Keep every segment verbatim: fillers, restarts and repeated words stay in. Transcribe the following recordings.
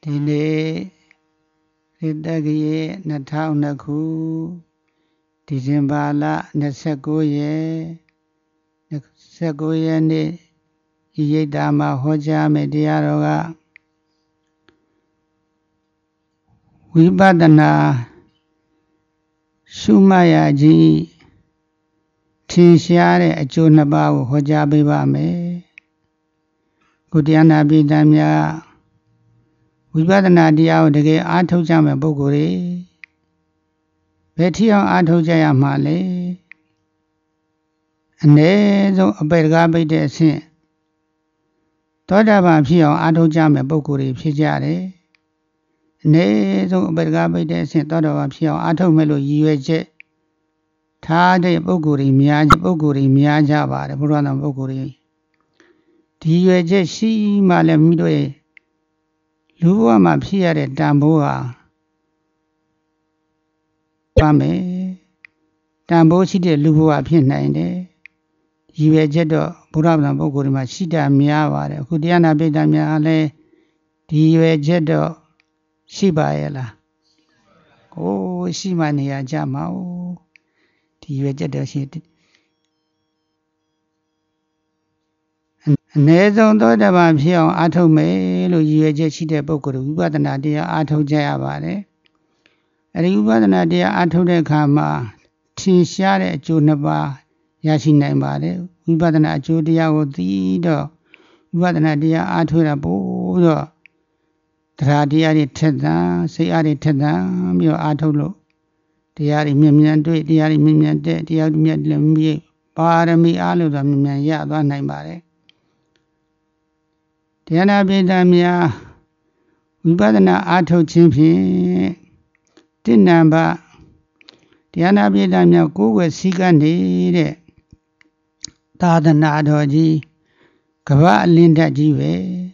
ဒီနေ့ရတကရေနှစ်ထောင်နှစ်ခုဒီဇင်ဘာလနှစ်ဆယ့်ကိုးရက်နှစ်ဆယ့်ကိုးရက်နေ့ဤရိပ်သာမှာဟောကြားမယ့်တရားတော်ကဝိပဿနာရှုမှတ်ရခြင်းထင်ရှားတဲ့အကျိုးနှစ်ပါးကိုဟောကြားပေးပါမယ်။ကိုတရားနာပိဋကများဝိပဿနာတရားကိုတကယ်အားထုတ်ကြမယ့်ပုဂ္ဂိုလ်တွေဘယ်ထီအောင်အားထုတ်ကြရမှာလဲအ ਨੇ ဆုံးအပေတကားပိတ်တဲ့အဆင့်သောတာပန်ဖြစ်အောင်အားထုတ်ကြမယ့်ပုဂ္ဂိုလ်တွေဖြစ်ကြတယ်အ ਨੇ ဆုံးအပေတကားပိတ်တဲ့အဆင့်သောတာပန်ဖြစ်အောင်အားထုတ်မဲ့လို့ရည်ရွယ်ချက်ထားတဲ့ပုဂ္ဂိုလ်တွေများပုဂ္ဂိုလ်တွေများကြပါတယ်ဘုရားတော်ပုဂ္ဂိုလ်တွေဒီရွယ်ချက်ရှိမှလည်းမိတို့ရဲ့လူဘဝမှာဖြစ်ရတဲ့တန်ဖိုးဟာပါမယ်တန်ဖိုးရှိတဲ့လူဘဝဖြစ်နိုင်တယ်ရည်ရွယ်ချက်တော့ဘုရားတော်ပုဂ္ဂိုလ်တွေမှာရှိတာများပါတယ်အခုတရားနာပိဋကများလည်းဒီရွယ်ချက်တော့ရှိပါရဲ့လားကိုရှိမှနေရကြမှာဒီရွယ်ချက်တော့ရှိအ ਨੇ ဆုံးသောတာပန်ဖြစ်အောင်အားထုတ်မယ်လို့ရည်ရွယ်ချက်ရှိတဲ့ပုဂ္ဂိုလ်ဝိပဿနာတရားအားထုတ်ကြရပါတယ်အဲဒီဝိပဿနာတရားအားထုတ်တဲ့အခါမှာထင်ရှားတဲ့အကျိုးနှစ်ပါးရရှိနိုင်ပါတယ်ဝိပဿနာအကျိုးတရားကိုသိတော့ဝိပဿနာတရားအားထုတ်ရပို့တော့တရားတရားတွေထက်သန်စိတ်အားတွေထက်သန်ပြီးတော့အားထုတ်လို့တရားတွေမြင်မြန်တွေ့တရားတွေမြင်မြန်တဲ့တရားတွေမြတ်လည်းမြည်ပါရမီအားလို့ဆိုမြင်မြန်ရသွားနိုင်ပါတယ်တရားနာပိဋကများဝိပဿနာအားထုတ်ခြင်းဖြင့်တဏ္ဍာတရားနာပိဋကများကိုယ်ွယ်စည်းကပ်နေတဲ့သာသနာတော်ကြီးကမ္ဘာအလင်းဓာတ်ကြီးပဲ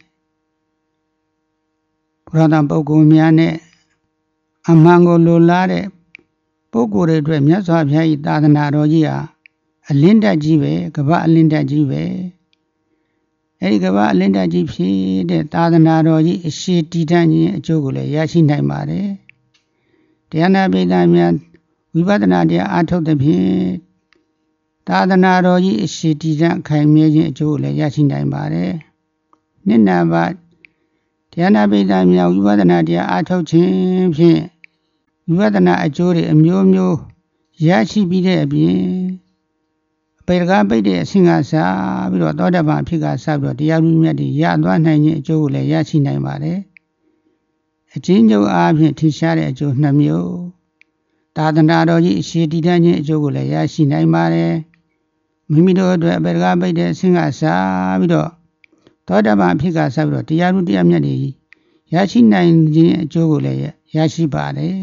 ဘုရားတော်ပုဂ္ဂိုလ်များနဲ့အမှန်ကိုလိုလားတဲ့ပုဂ္ဂိုလ်တွေအတွက်မြတ်စွာဘုရား၏သာသနာတော်ကြီးဟာအလင်းဓာတ်ကြီးပဲကမ္ဘာအလင်းဓာတ်ကြီးပဲအဲဒီကမ္ဘာအလင်းဓာတ်ကြီးဖြစ်တဲ့သာသနာတော်ကြီးအရှိတည်တံ့ခြင်းအကျိုးကိုလည်းရရှိနိုင်ပါတယ်တရားနာပိဋကများဝိပဿနာတရားအားထုတ်တဲ့ဖြင့်သာသနာတော်ကြီးအရှိတည်တံ့ခိုင်မြဲခြင်းအကျိုးကိုလည်းရရှိနိုင်ပါတယ်နိနာဘတရားနာပိဋကများဝိပဿနာတရားအားထုတ်ခြင်းဖြင့်ဝိပဿနာအကျိုးတွေအမျိုးမျိုးရရှိပြီးတဲ့အပြင်အပေတကားပိတ်တဲ့အဆင့်ကစားပြီးတော့သောတာပန်ဖြစ်ကစားပြီးတော့တရားဥမြတ်တွေရသွားနိုင်ခြင်းအကျိုးကိုလည်းရရှိနိုင်ပါတယ်အချင်းချုပ်အားဖြင့်ထင်ရှားတဲ့အကျိုးနှစ်မျိုးသာသနာတော်ကြီးအရှိတည်တံ့ခြင်းအကျိုးကိုလည်းရရှိနိုင်ပါတယ်မိမိတို့အတွက်အပေတကားပိတ်တဲ့အဆင့်ကစားပြီးတော့သောတာပန်ဖြစ်ကစားပြီးတော့တရားဥတရားမြတ်တွေရရှိနိုင်ခြင်းအကျိုးကိုလည်းရရှိပါတယ်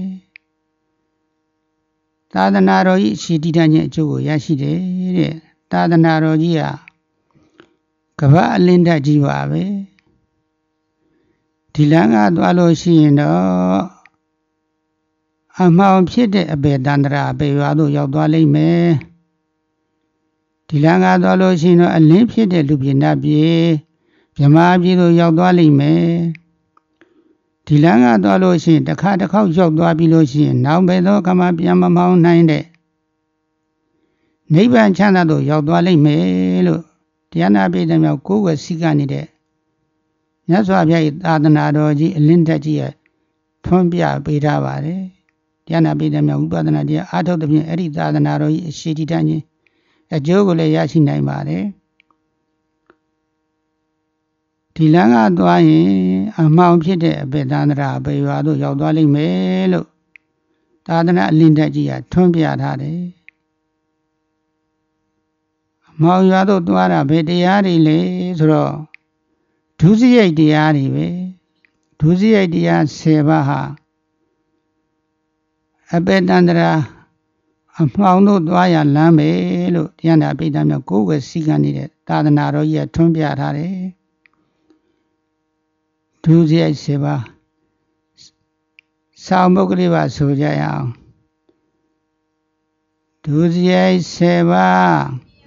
သာသနာတော်ကြီးအရှိတည်တံ့ခြင်းအကျိုးကိုရရှိတယ်တဲ့သာသနာတော်ကြီးဟာကမ္ဘာအလင်းဓာတ်ကြီးပါပဲဒီလမ်းကသွားလို့ရှိရင်တော့အမှောင်ဖြစ်တဲ့အပေတန္တရာအပေရွာသို့ရောက်သွားလိမ့်မယ်ဒီလမ်းကသွားလို့ရှိရင်တော့အလင်းဖြစ်တဲ့လူပြည်နတ်ပြည်ဗြဟ္မာပြည်သို့ရောက်သွားလိမ့်မယ်ဒီလမ်းကသွားလို့ရှိရင်တစ်ခါတစ်ခေါက်ရောက်သွားပြီးလို့ရှိရင်နောက်ဘယ်သောကမှပြန်မမောင်းနိုင်တဲ့နိဗ္ဗာန်ချမ်းသာသို့ရောက်သွားလိမ့်မယ်လို့တရားနာပိဋကများကိုယ်ွယ်စည်းကပ်နေတဲ့မြတ်စွာဘုရား၏သာသနာတော်ကြီးအလင်းဓာတ်ကြီးရဲ့ထွန်းပြပေးထားပါတယ်တရားနာပိဋကများဝိပဿနာတရားအားထုတ်တဲ့ဖြင့်အဲ့ဒီသာသနာတော်ကြီးအရှိတည်တံ့ခြင်းအကျိုးကိုလည်းရရှိနိုင်ပါတယ်ဒီလမ်းကသွားရင်အမှောင်ဖြစ်တဲ့အပေတန္တရာအပေရွာသို့ရောက်သွားလိမ့်မယ်လို့သာသနာအလင်းဓာတ်ကြီးကထွန်းပြထားတယ်အမှောင်ရွာသို့သွားတာဘယ်တရားတွေလဲဆိုတော့ဒုစရိုက်တရားတွေပဲဒုစရိုက်တရားဆယ်ပါးဟာအပေတန္တရာအမှောင်သို့သွားရလမ်းပဲလို့တရားနာပိဋကများကိုယ်ွယ်စည်းကပ်နေတဲ့သာသနာတော်ကြီးကထွန်းပြထားတယ်ဒုစရိုက်ဆယ်ပါးဆောင်းပုဂ္ဂလိပါဆိုကြရအောင်ဒုစရိုက်ဆယ်ပါး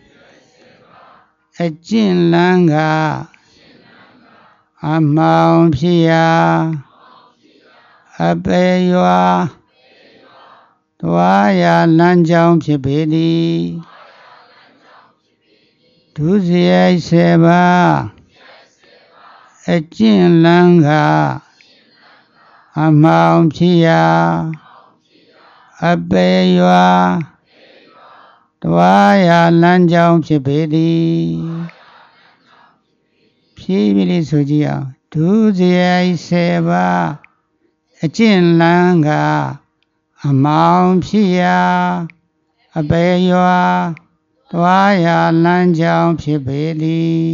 အကျင့်လန်းကအမှောင်ဖြစ်ရာပေယွာသွားရာလမ်းကြောင်းဖြစ်ပေသည်ဒုစရိုက်ဆယ်ပါးအကျင့်လန်းကအမှောင်ဖြစ်ရာအပေယွာသွားရာလမ်းကြောင်းဖြစ်ပေသည်ဖြည်းဖြည်းလေးဆိုကြည့်အောင်ဒုစရိုက်ဆယ်ပါးအကျင့်လန်းကအမှောင်ဖြစ်ရာအပေယွာသွားရာလမ်းကြောင်းဖြစ်ပေသည်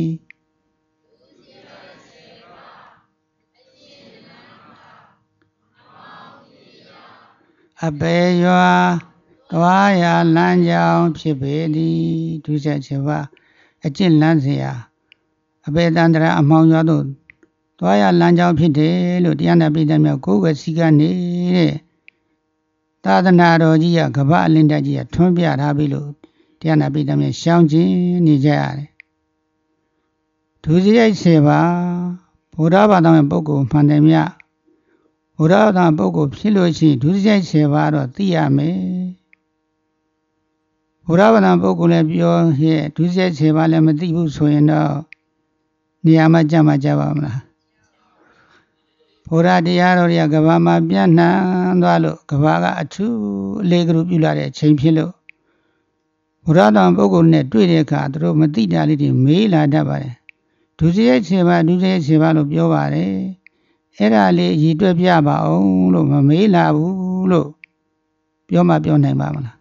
အပေယွာသွားရာလမ်းကြောင်းဖြစ်ပေသည်ဒုစရိုက်ဆယ်ပါးအကျင့်လန်းเสียအပေတန္တရာအမှောင်ရွာသို့သွားရလမ်းကြောင်းဖြစ်တယ်လို့တရားနာပိဋကမြောက်ကိုယ်ွယ်စည်းကမ်းနေတဲ့သာသနာတော်ကြီးကကမ္ဘာအလင်းတက်ကြီးကထွန်းပြထားပြီလို့တရားနာပိဋကမြောက်ရှောင်းခြင်းနေကြရတယ်ဒုစရိုက်ဆယ်ပါးဘုရားဘာသာဝင်ပုဂ္ဂိုလ်မှန်တယ်မြတ်ဘုရားဘာသာပုဂ္ဂိုလ်ဖြစ်လို့ရှိရင်ဒုစရိုက်ဆယ်ပါးတော့သိရမယ်ဘုရားဘာသာပုဂ္ဂိုလ်လည်းပြောရဲ့ဒုစရိုက်ဆယ်ပါးလည်းမသိဘူးဆိုရင်တော့နေရာမှာကြမှာကြပါမလားဘုရားတရားတော်တွေကကဘာမှာပြန့်နှံ့သွားလို့ကဘာကအထူးအလေးကလူပြုလာတဲ့အချိန်ဖြစ်လို့ဘုရားတော်ပုဂ္ဂိုလ်နဲ့တွေ့တဲ့အခါသူတို့မသိတာလေးတွေမေးလာတတ်ပါတယ်ဒုစရိုက်ဆယ်ပါးဒုစရိုက်ဆယ်ပါးလို့ပြောပါတယ်အဲ့ဒါလေးရည်တွက်ပြပါအောင်လို့မမေးလာဘူးလို့ပြောမှပြောနိုင်ပါမလား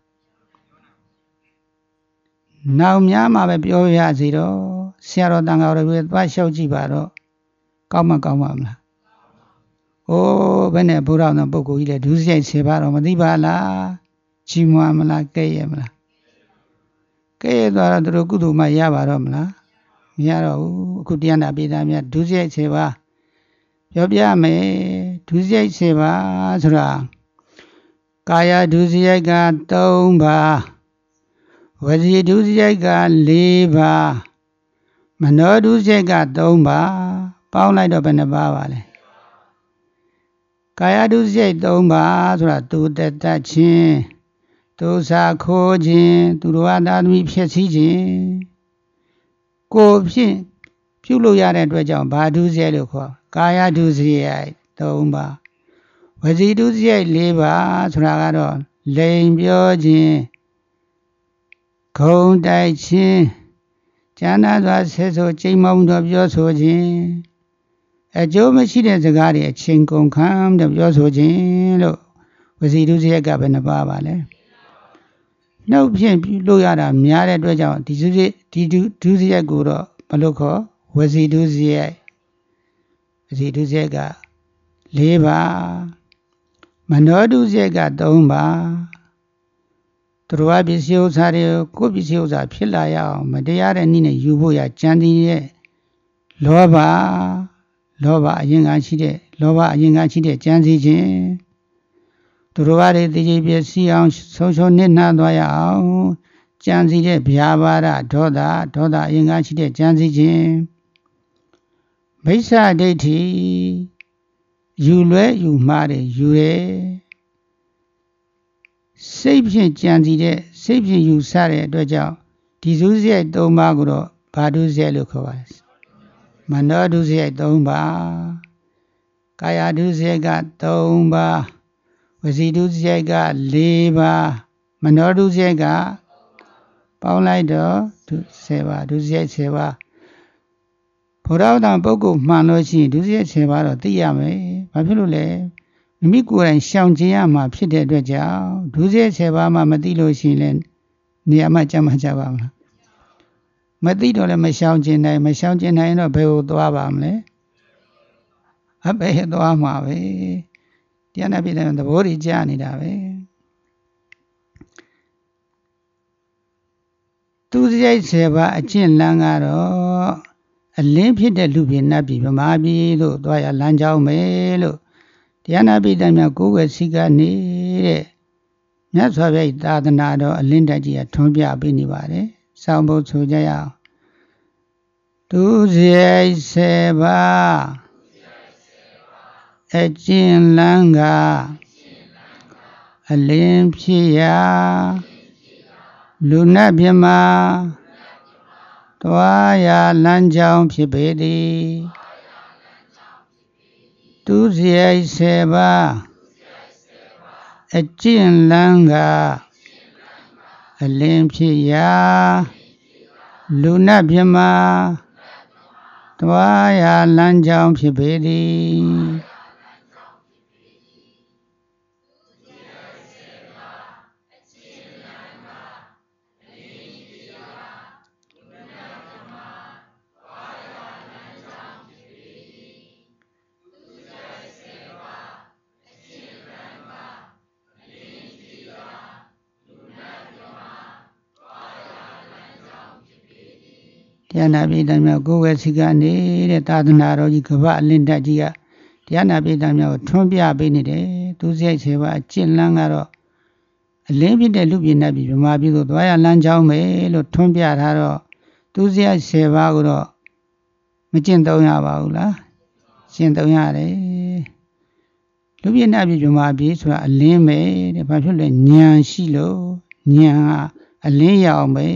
နောက်များမှပဲပြောရစီတော့ဆရာတော်တန်ခါတော်တွေသွားလျှောက်ကြည့်ပါတော့ကောင်းမှကောင်းပါမလား။အိုးဘယ်နဲ့ဘုရားတော်ပုဂ္ဂိုလ်ကြီးလဲဒုစရိုက်ဆယ်ပါးတော့မသိပါလား။ချီးမွမ်းမလားကဲ့ရဲ့မလား။ကဲ့ရဲ့သွားတော့သူတို့ကုသိုလ်မှရပါတော့မလား။မရတော့ဘူး။အခုတရားနာပိဋကများဒုစရိုက်ဆယ်ပါးပြောပြမယ်ဒုစရိုက်ဆယ်ပါးဆိုတာကာယဒုစရိုက်ကသုံးပါးဝစီဒုစရိုက်ကလေးပါးမနောဒုစရိုက်ကသုံးပါးပေါင်းလိုက်တော့ဘယ်နှပါးပါလဲကာယဒုစရိုက်သုံးပါးဆိုတာသူတတတ်ခြင်းဒုစာခိုးခြင်းသူတော်ဘာသာသမီးဖြစ်စည်းခြင်းကိုဖြင့်ပြုလို့ရတဲ့အတွက်ကြောင့်ဘာဒုစရိုက်လို့ခေါ်ကာယဒုစရိုက်သုံးပါးဝစီဒုစရိုက်လေးပါးဆိုတာကတော့လိန်ပြောခြင်းခုံတိုက်ခြင်းကျမ်းသာစွာဆက်ဆိုချိန်မောင်းတော်ပြောဆိုခြင်းအကျိုးမရှိတဲ့စကားတွေအချိန်ကုန်ခံတဲ့ပြောဆိုခြင်းလို့ဝစီဒုစရိုက်ကဘယ်နှပါပါလဲနှုတ်ဖြင့်ပြုလို့ရတာများတဲ့အတွက်ကြောင့်ဒီဒုစရိုက်ဒီဒုစရိုက်ကိုတော့ဘယ်လိုခေါ်ဝစီဒုစရိုက်ဝစီဒုစရိုက်ကလေးပါမနောဒုစရိုက်ကသုံးပါသူတော်ဘာပစ္စည်းဥစ္စာတွေကိုပစ္စည်းဥစ္စာဖြစ်လာရအောင်မတရားတဲ့နည်းနဲ့ယူဖို့ရကြံတည်တဲ့လောဘလောဘအရင်ကရှိတဲ့လောဘအရင်ကရှိတဲ့ကြံစည်ခြင်းသူတော်ဘာတွေတည်ကြည်ပစ္စည်းအောင်ဆုံးရှုံးနစ်နာသွားရအောင်ကြံစည်တဲ့ဗျာပါဒဒေါသဒေါသအရင်ကရှိတဲ့ကြံစည်ခြင်းမိစ္ဆာဒိဋ္ဌိယူလွဲယူမှားတယ်ယူတယ်စိတ်ဖြင့်ကြံစည်တဲ့စိတ်ဖြင့်ယူဆတဲ့အတွက်ကြောင့်ဒီဒုစရိုက်သုံးပါးကိုတော့ဘာဒုစရိုက်လို့ခေါ်ပါလဲမနောဒုစရိုက်သုံးပါးကာယဒုစရိုက်ကသုံးပါးဝစီဒုစရိုက်ကလေးပါးမနောဒုစရိုက်ကပေါင်းလိုက်တော့ဆယ်ပါးဒုစရိုက်ဆယ်ပါးဘုရားတော်ပုဂ္ဂိုလ်မှန်လို့ရှိရင်ဒုစရိုက်ဆယ်ပါးတော့သိရမယ်ဘာဖြစ်လို့လဲမိမိကိုယ်တိုင်ရှောင်ကျဉ်ရမှာဖြစ်တဲ့အတွက်ကြောင့်ဒုစရိုက်ဆယ်ပါးမှမသိလို့ရှိရင်လည်းနေရာမှာကြမှာကြပါမလားမသိတော့လည်းမရှောင်ကျဉ်နိုင်မရှောင်ကျဉ်နိုင်တော့ဘယ်ကိုသွားပါမလဲအဘယ်သွားမှာပဲတရားနာပိဋကသဘောကြီးကြားနေတာပဲသူစရိုက်ဆယ်ပါးအကျင့်လန်းကတော့အလင်းဖြစ်တဲ့လူပြည်နတ်ပြည်ဗမာပြည်လို့သွားရလမ်းကြောင်းပဲလို့တရားနာပိဋကများကိုယ်ွယ်စည်းကနေတဲ့မြတ်စွာဘုရားသာသနာတော်အလင်းတက်ကြီးကထွန်းပြပေးနေပါတယ်။စောင့်ဖို့ဆိုကြရအောင်။သူစရိုက်ဆယ်ပါးအကျဉ်လန်းကအလင်းဖြစ်ရာလူနတ်မြမသွားရာလမ်းကြောင်းဖြစ်ပေသည်သူစရိုက်ဆယ်ပါးအကျဉ်လန်းကအလင်းဖြစ်ရာလူနတ်မြမသွားရာလမ်းကြောင်းဖြစ်ပေသည်တရားနာပိဋကများကိုယ်ဝဲစီကနေတဲ့သာသနာတော်ကြီးကဗ္ဗအလင်းတက်ကြီးကတရားနာပိဋကများကိုထွန်းပြပေးနေတယ်သူစရိုက်ဆယ်ပါးအကျင့်လန်းကတော့အလင်းဖြစ်တဲ့လူပြည်နတ်ပြည်ဗမာပြည်သို့သွားရလမ်းကြောင်းပဲလို့ထွန်းပြထားတော့သူစရိုက်ဆယ်ပါးကိုတော့မကျင့်သုံးရပါဘူးလားကျင့်သုံးရတယ်လူပြည်နတ်ပြည်ဗမာပြည်ဆိုတာအလင်းပဲတဲ့ဘာဖြစ်လဲဉာဏ်ရှိလို့ဉာဏ်ကအလင်းရအောင်ပဲ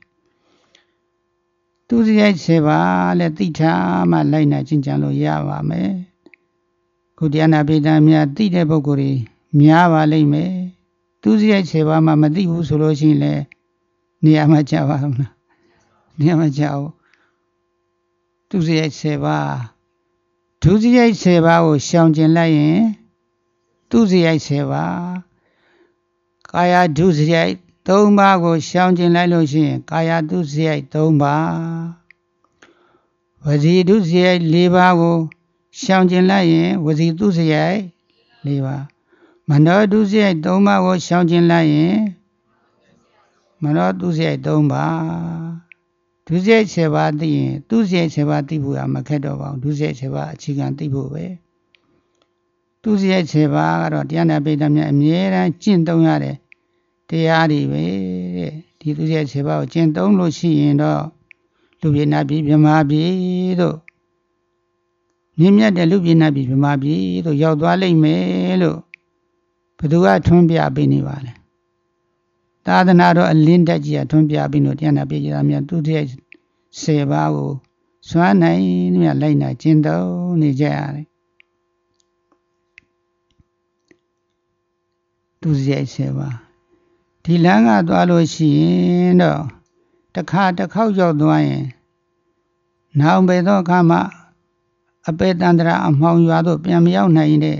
သူစရိုက်ဆယ်ပါးလဲသိထားမှလိုက်နာကျင့်ကြံလို့ရပါမယ်ခုတရားနာပိဋကများသိတဲ့ပုဂ္ဂိုလ်တွေများပါလိမ့်မယ်သူစရိုက်ဆယ်ပါးမှမသိဘူးဆိုလို့ရှိရင်လည်းနေရာမှာကြာပါမလားနေရာမှာကြာဘူးသူစရိုက်ဆယ်ပါးဒုစရိုက်ဆယ်ပါးကိုရှောင်ကျင်လိုက်ရင်သူစရိုက်ဆယ်ပါးကာယဒုစရိုက်သုံးပါးကိုရှောင်ကျင်လိုက်လို့ရှိရင်ကာယဒုစရိုက်သုံးပါးဝစီဒုစရိုက်လေးပါးကိုရှောင်ကျင်လိုက်ရင်ဝစီဒုစရိုက်လေးပါးမနောဒုစရိုက်သုံးပါးကိုရှောင်ကျင်လိုက်ရင်မနောဒုစရိုက်သုံးပါးဒုစရိုက်ဆယ်ပါးသိရင်သူစရိုက်ဆယ်ပါးသိဖို့ကမခက်တော့ပါဘူးဒုစရိုက်ဆယ်ပါးအခြေခံသိဖို့ပဲသူစရိုက်ဆယ်ပါးကတော့တရားနာပိဋကများအမြဲတမ်းကျင့်သုံးရတယ်တရားတွေပဲတဲ့ဒီသူရဲ့ခြေပါကိုကျင့်သုံးလို့ရှိရင်တော့လူပြည်နာပြည်မြမာပြည်တို့မြင့်မြတ်တဲ့လူပြည်နာပြည်မြမာပြည်တို့ရောက်သွားလိမ့်မယ်လို့ဘယ်သူကထွန်းပြပေးနေပါလဲသာသနာတော်အလင်းတက်ကြီးကထွန်းပြပေးလို့တရားနာပြည်ကြတာများသူရဲ့ဆယ်ပါးကိုစွမ်းနိုင်မြတ်လိုက်နာကျင့်သုံးနေကြရတယ်သူရဲ့ဆယ်ပါးဒီလမ်းကသွားလို့ရှိရင်တော့တစ်ခါတစ်ခေါက်ရောက်သွားရင်နောက်ပေသောအခါမှအပေတန္တရာအမှောင်ရွာသို့ပြန်မရောက်နိုင်တဲ့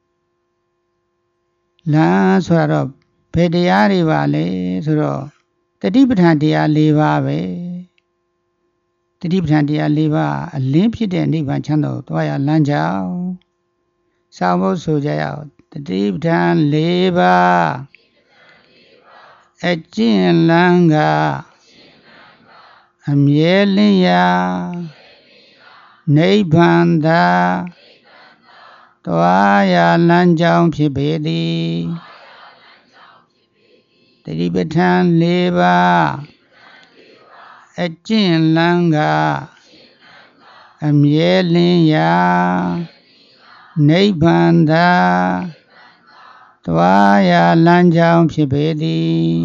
လမ်းဆိုတော့ဘယ်တရားတွေပါလဲဆိုတော့တတိပဋ္ဌာန်တရား၄ပါးပဲတတိပဋ္ဌာန်တရား၄ပါးအလင်းဖြစ်တဲ့နိဗ္ဗာန်ချမ်းသာကိုသွားရလမ်းကြောင်းစောင့်ဖို့ဆိုကြရအောင်တတိပဋ္ဌာန်၄ပါးအကျင့်လန်းကအမြဲလင်းရာနိဗ္ဗာန်သာသွားရာလမ်းကြောင်းဖြစ်ပေသည်တတိပဋ္ဌာန်၄ပါးအကျင့်လန်းကအမြဲလင်းရာနိဗ္ဗာန်သာသွားရာလမ်းကြောင်းဖြစ်ပေသည်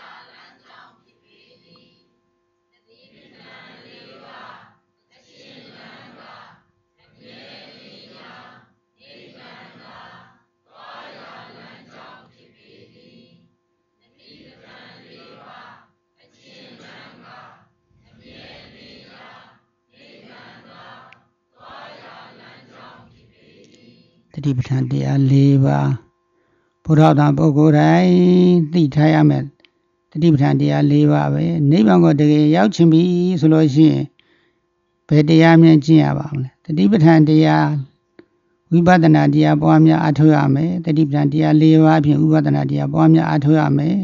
တတိပဋ္ဌာန်တရား၄ပါးဘုရားတော်ပုဂ္ဂိုလ်တိုင်းသိထားရမယ်တတိပဋ္ဌာန်တရား၄ပါးပဲနိဗ္ဗာန်ကိုတကယ်ရောက်ချင်ပြီဆိုလို့ရှိရင်ဘယ်တရားများကျင့်ရပါမလဲတတိပဋ္ဌာန်တရားဝိပဿနာတရားပွားများအားထုတ်ရမယ်တတိပဋ္ဌာန်တရား၄ပါးဖြင့်ဝိပဿနာတရားပွားများအားထုတ်ရမယ်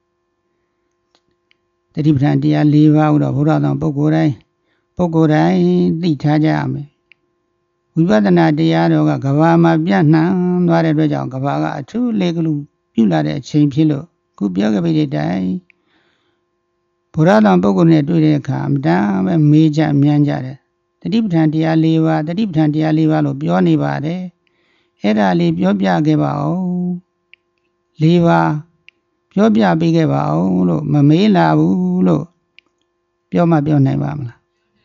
တတိပဋ္ဌာန်တရား၄ပါးကိုတော့ဘုရားတော်ပုဂ္ဂိုလ်တိုင်းပုဂ္ဂိုလ်တိုင်းသိထားကြရမယ်ဝိပဿနာတရားတော်ကကဘာမှာပြန့်နှံ့သွားတဲ့အတွက်ကြောင့်ကဘာကအထူးလေကလူပြုလာတဲ့အချိန်ဖြစ်လို့ခုပြောခဲ့တဲ့တိုင်ဘုရားတော်ပုဂ္ဂိုလ်နဲ့တွေ့တဲ့အခါအမှန်တမ်းပဲမေးကြမြန်းကြတယ်တတိပဋ္ဌာန်တရား၄ပါးတတိပဋ္ဌာန်တရား၄ပါးလို့ပြောနေပါတယ်အဲ့ဒါလေးပြောပြခဲ့ပါဦးလေးပါပြောပြပေးခဲ့ပါဦးလို့မမေးလာဘူးလို့ပြောမှပြောနိုင်ပါမလား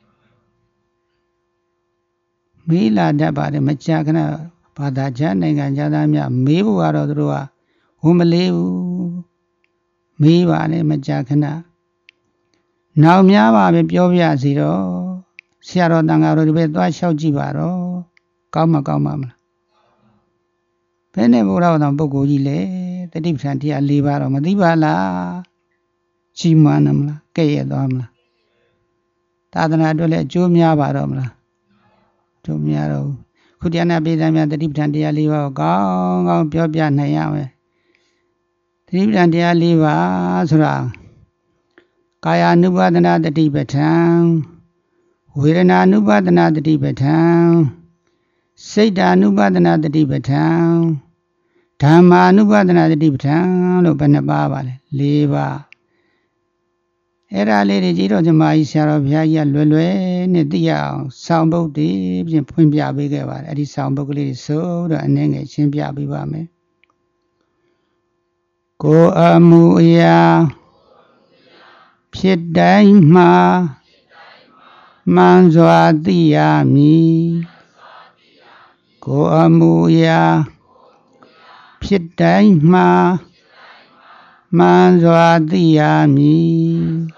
မေးလာတတ်ပါတယ်မကြာခဏဘာသာခြားနိုင်ငံခြားသားများမေးဖို့ကတော့သူတို့ကဝန်မလေးဘူးမေးပါလေမကြာခဏနောက်များပါပဲပြောပြစီတော့ဆရာတော်တန်ဃာတော်ဒီဘက်သွားလျှောက်ကြည့်ပါတော့ကောင်းမကောင်းပါမလားဘယ်နဲ့ဘုရားတော်ပုဂ္ဂိုလ်ကြီးလဲတတိပဋ္ဌာန်တရား၄ပါးတော့မသိပါလားကြီးမားနမလားကဲ့ရဲ့သွားမလားသာသနာအတွက်လည်းအကျိုးများပါတော့မလားအကျိုးများတော့ခုတရားနာပိဋကများတတိပဋ္ဌာန်တရား၄ပါးကိုကောင်းကောင်းပြောပြနိုင်ရမယ်တတိပဋ္ဌာန်တရား၄ပါးဆိုတာကာယ ानु ပါဒနာတတိပဋ္ဌာန်ဝေဒနာ ानु ပါဒနာတတိပဋ္ဌာန်စိတ်ဓာ ानु ပါဒနာတတိပဋ္ဌာန်ဓမ္မာ ानु ပါဒနာတတိပဋ္ဌာန်လို့ဘယ်နှပါးပါလဲ၄ပါးအဲ့ဒါလေးတွေကြီးတော့ဂျမကြီးဆရာတော်ဘုရားကြီးကလွယ်လွယ်နဲ့သိရအောင်ဆောင်းပုဒ်တွေဖြင့်ဖွင့်ပြပေးခဲ့ပါတယ်အဲ့ဒီဆောင်းပုဒ်ကလေးတွေဆိုတော့အနည်းငယ်ရှင်းပြပေးပါမယ်ကိုအမှုအရာဖြစ်တိုင်းမှာမှန်စွာသိရမည်ကိုအမှုအရာဖြစ်တိုင်းမှာမှန်စွာသိရမည်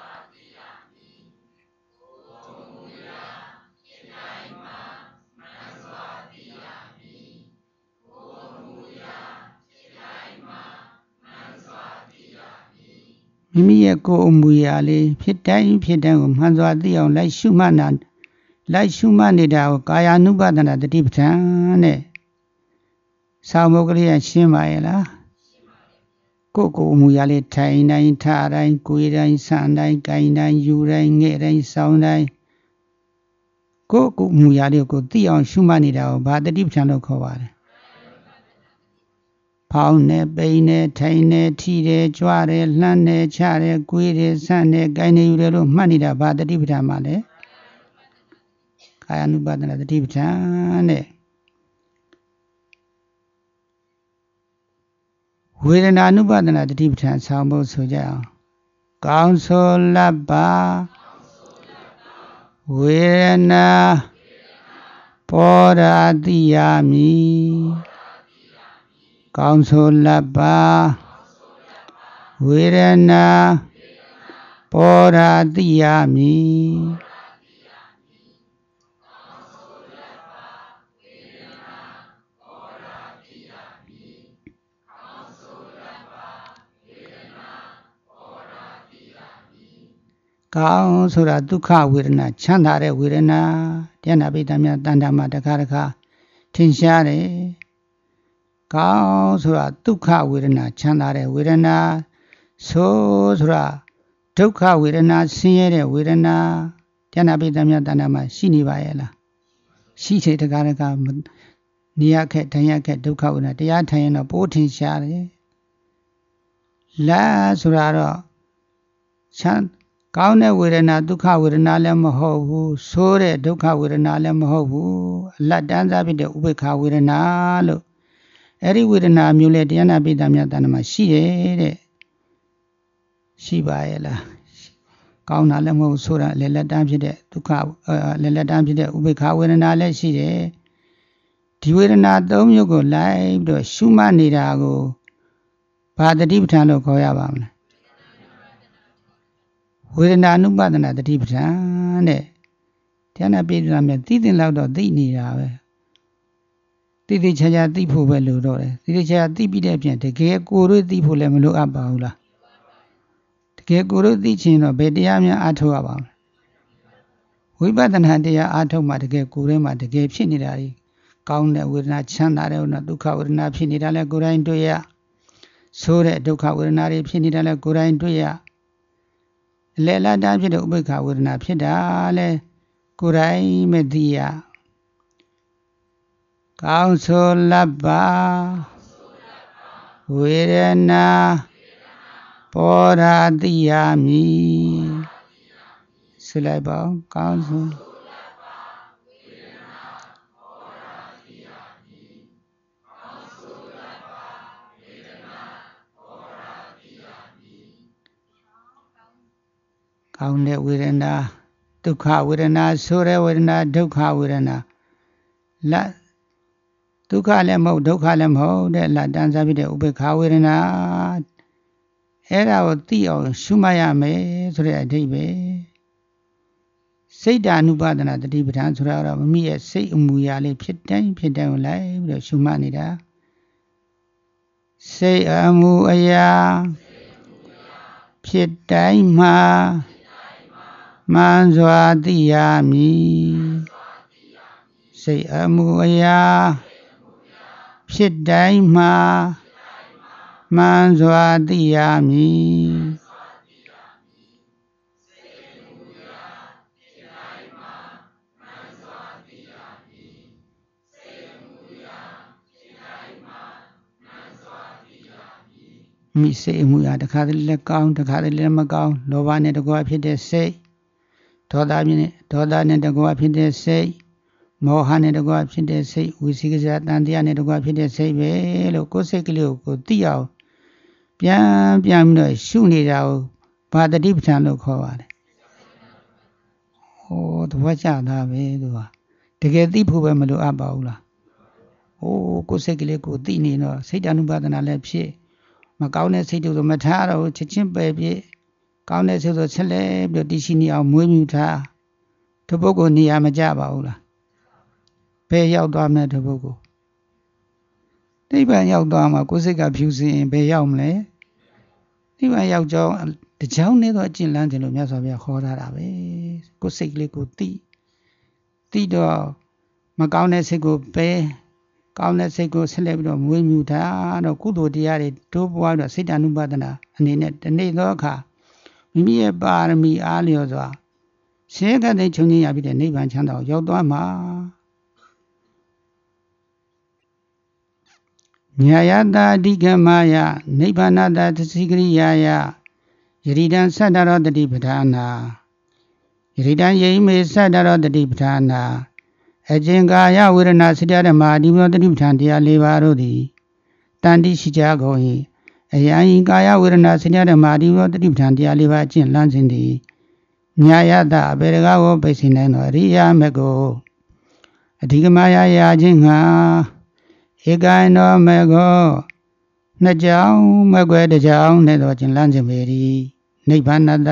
မိမိရဲ့ကိုယ်အမူအရာလေးဖြစ်တိုင်းဖြစ်တိုင်းကိုမှန်စွာသိအောင်လိုက်ရှုမှတ်နာလိုက်ရှုမှတ်နေတာကိုကာယ ानु ပါဒနာတတိပဋ္ဌာန်နဲ့ဆောင်းပုဒ်ကလေးရှင်းပါရဲ့လားကိုယ်ကိုယ်အမူအရာလေးထိုင်တိုင်းထတိုင်းကိုယ်တိုင်းဆန်တိုင်းကိုင်တိုင်းယူတိုင်းငဲ့တိုင်းဆောင်းတိုင်းကိုယ်ကိုယ်အမူအရာလေးကိုသိအောင်ရှုမှတ်နေတာကိုဘာတတိပဋ္ဌာန်လို့ခေါ်ပါလဲဖောင်းနေပိန်နေထိုင်နေထီတယ်ကြွားတယ်လှမ်းတယ်ချတယ်ကိုယ်တယ်ဆန့်တယ်ကိုင်နေယူတယ်လို့မှတ်နေတာဘာတတိပဋ္ဌာန်မှာလဲကာယ ानु ပါဒနာတတိပဋ္ဌာန်နဲ့ဝေဒနာ ानु ပါဒနာတတိပဋ္ဌာန်ဆောင်းဖို့ဆိုကြအောင်ကောင်းဆိုလပ်ပါဝေဒနာပေါ်ရာတိယမိကောင်းဆိုလပ်ပါဝေဒနာပေါ်ရာတိယမိကောင်းဆိုတာဒုက္ခဝေဒနာချမ်းသာတဲ့ဝေဒနာတရားနာပိဋကများတန်တာမှာတခါတခါထင်ရှားတယ်ကောင်းဆိုတာဒုက္ခဝေဒနာချမ်းသာတဲ့ဝေဒနာဆိုဆိုတာဒုက္ခဝေဒနာဆင်းရဲတဲ့ဝေဒနာတရားနာပိဋကများတန်တာမှာရှိနေပါရဲ့လားရှိတဲ့တခါတခါနေရခက်ထိုင်ရခက်ဒုက္ခဝေဒနာတရားထိုင်ရင်တော့ပိုးထင်ရှားတယ်လာဆိုတာတော့ချမ်းကောင်းတဲ့ဝေဒနာဒုက္ခဝေဒနာလည်းမဟုတ်ဘူးဆိုးတဲ့ဒုက္ခဝေဒနာလည်းမဟုတ်ဘူးအလတ်တန်းစားဖြစ်တဲ့ဥပေက္ခဝေဒနာလို့အဲ့ဒီဝေဒနာမျိုးလေတရားနာပိဋကများတဏ္ဍမှာရှိတယ်တဲ့ရှိပါရဲ့လားကောင်းတာလည်းမဟုတ်ဆိုးတာလည်းလက်တန်းဖြစ်တဲ့ဒုက္ခလည်းလက်တန်းဖြစ်တဲ့ဥပေက္ခဝေဒနာလည်းရှိတယ်ဒီဝေဒနာသုံးမျိုးကိုလိုက်ပြီးတော့ရှုမှတ်နေတာကိုဘာတတိပဋ္ဌာန်လို့ခေါ်ရပါမလဲဝေဒနာ ानु ပါဒနာတတိပဋ္ဌာန်တဲ့တရားနာပိဋကများသိသိလောက်တော့သိနေတာပဲသိသိချာချာသိဖို့ပဲလိုတော့တယ်သိသိချာချာသိပြီးတဲ့အပြင်တကယ်ကိုယ်တို့သိဖို့လည်းမလိုအပ်ပါဘူးလားတကယ်ကိုယ်တို့သိချင်တော့ဘယ်တရားများအားထုတ်ရပါမလဲဝိပဿနာတရားအားထုတ်မှတကယ်ကိုယ်ထဲမှာတကယ်ဖြစ်နေတာကြီးကောင်းတဲ့ဝေဒနာချမ်းသာတဲ့ဝေဒနာဒုက္ခဝေဒနာဖြစ်နေတာလည်းကိုယ်တိုင်တွေ့ရဆိုးတဲ့ဒုက္ခဝေဒနာတွေဖြစ်နေတာလည်းကိုယ်တိုင်တွေ့ရအလယ်လတ်တန်းဖြစ်တဲ့ဥပေက္ခဝေဒနာဖြစ်တာလဲကိုယ်တိုင်မသိရကောင်းဆိုလပ်ပါဝေဒနာပေါ်ရာတိယမိဆိုလိုက်ပါကောင်းဆိုကောင်းတဲ့ဝေဒနာဒုက္ခဝေဒနာဆိုတဲ့ဝေဒနာဒုက္ခဝေဒနာလက်ဒုက္ခလည်းမဟုတ်ဒုက္ခလည်းမဟုတ်တဲ့လက်တန်းစားဖြစ်တဲ့ဥပေက္ခဝေဒနာအဲ့ဒါကိုသိအောင်ရှုမှတ်ရမယ်ဆိုတဲ့အဓိပ္ပာယ်စိတ်ဓာနုပါဒနာတတိပဋ္ဌာန်ဆိုတာတော့မိမိရဲ့စိတ်အမူအရာလေးဖြစ်တိုင်းဖြစ်တိုင်းကိုလိုက်ပြီးတော့ရှုမှတ်နေတာစိတ်အမူအရာဖြစ်တိုင်းမှာမှန်စွာသိရမည်စိတ်အမူအရာဖြစ်တိုင်းမှာမှန်စွာသိရမည်မိစိတ်အမှုရာတစ်ခါတည်းလည်းကောင်းတစ်ခါတည်းလည်းမကောင်းလောဘနဲ့တကွာဖြစ်တဲ့စိတ်ဒေါသနဲ့ဒေါသနဲ့တကွာဖြစ်တဲ့စိတ်မောဟနဲ့တကွာဖြစ်တဲ့စိတ်ဝိသိကိစ္စတန်တရားနဲ့တကွာဖြစ်တဲ့စိတ်ပဲလို့ကိုယ်စိတ်ကလေးကိုကိုသိအောင်ပြန်ပြန်ပြီးတော့ရှုနေတာကိုဘာတတိပဋ္ဌာန်လို့ခေါ်ပါတယ်ဟောသဘောကျတာပဲသူကတကယ်သိဖို့ပဲမလိုအပ်ပါဘူးလားဟိုကိုယ်စိတ်ကလေးကိုသိနေတော့စိတ်တ ानु ပါဒနာလည်းဖြစ်မကောင်းတဲ့စိတ်တို့ဆိုမထားတော့ချက်ချင်းပယ်ပြစ်ကောင်းတဲ့စိတ်ဆိုဆက်လက်ပြီးတည်ရှိနေအောင်မွေးမြူထားဒီပုဂ္ဂိုလ်နေရာမကျပါဘူးလားဘယ်ရောက်သွားမလဲဒီပုဂ္ဂိုလ်နိဗ္ဗာန်ရောက်သွားမှာကိုယ်စိတ်ကဖြူစင်ဘယ်ရောက်မလဲနိဗ္ဗာန်ရောက်ကြောင်းတကြောင်နဲ့တော့အကျင့်လန်းတယ်လို့မြတ်စွာဘုရားခေါ်ထားတာပဲကိုယ်စိတ်ကလေးကိုသိသိတော့မကောင်းတဲ့စိတ်ကိုပယ်ကောင်းတဲ့စိတ်ကိုဆက်လက်ပြီးတော့မွေးမြူတာတော့ကုသိုလ်တရားတွေတိုးပွားတော့စိတ်တ ानु ပါဒနာအနေနဲ့တနေ့သောအခါမိမိရဲ့ပါရမီအားလျော်စွာရှင်းကတဲ့ချုပ်ငြိမ်းရပြီးတဲ့နိဗ္ဗာန်ချမ်းသာကိုရောက်သွားမှာညာယတာအဓိကမယနိဗ္ဗာနတာသတိကရိယာယယရိတံသတ္တရောတတိပဋ္ဌာနာယရိတံယိမေသတ္တရောတတိပဋ္ဌာနာအကျင့်ကာယဝေဒနာစိတ္တဓမ္မာဒီမောတတိပဋ္ဌာန်တရား၄ပါးတို့သည်တန်တိရှိကြကုန်၏အယံဤကာယဝေဒနာစိတ္တဓမ္မာဒီမောတတိပဋ္ဌာန်တရား၄ပါးအကျင့်လမ်းစဉ်သည်ညာယတအဘေရကကိုပိတ်စိနိုင်သောအရိယာမေကိုအဓိကမယရာခြင်းငါဧကိုင်သောမေကိုနှစ်ကြောင်းမကွယ်တစ်ကြောင်းနဲ့သောကျင့်လမ်းစဉ်ပေ၏နိဗ္ဗာန်တ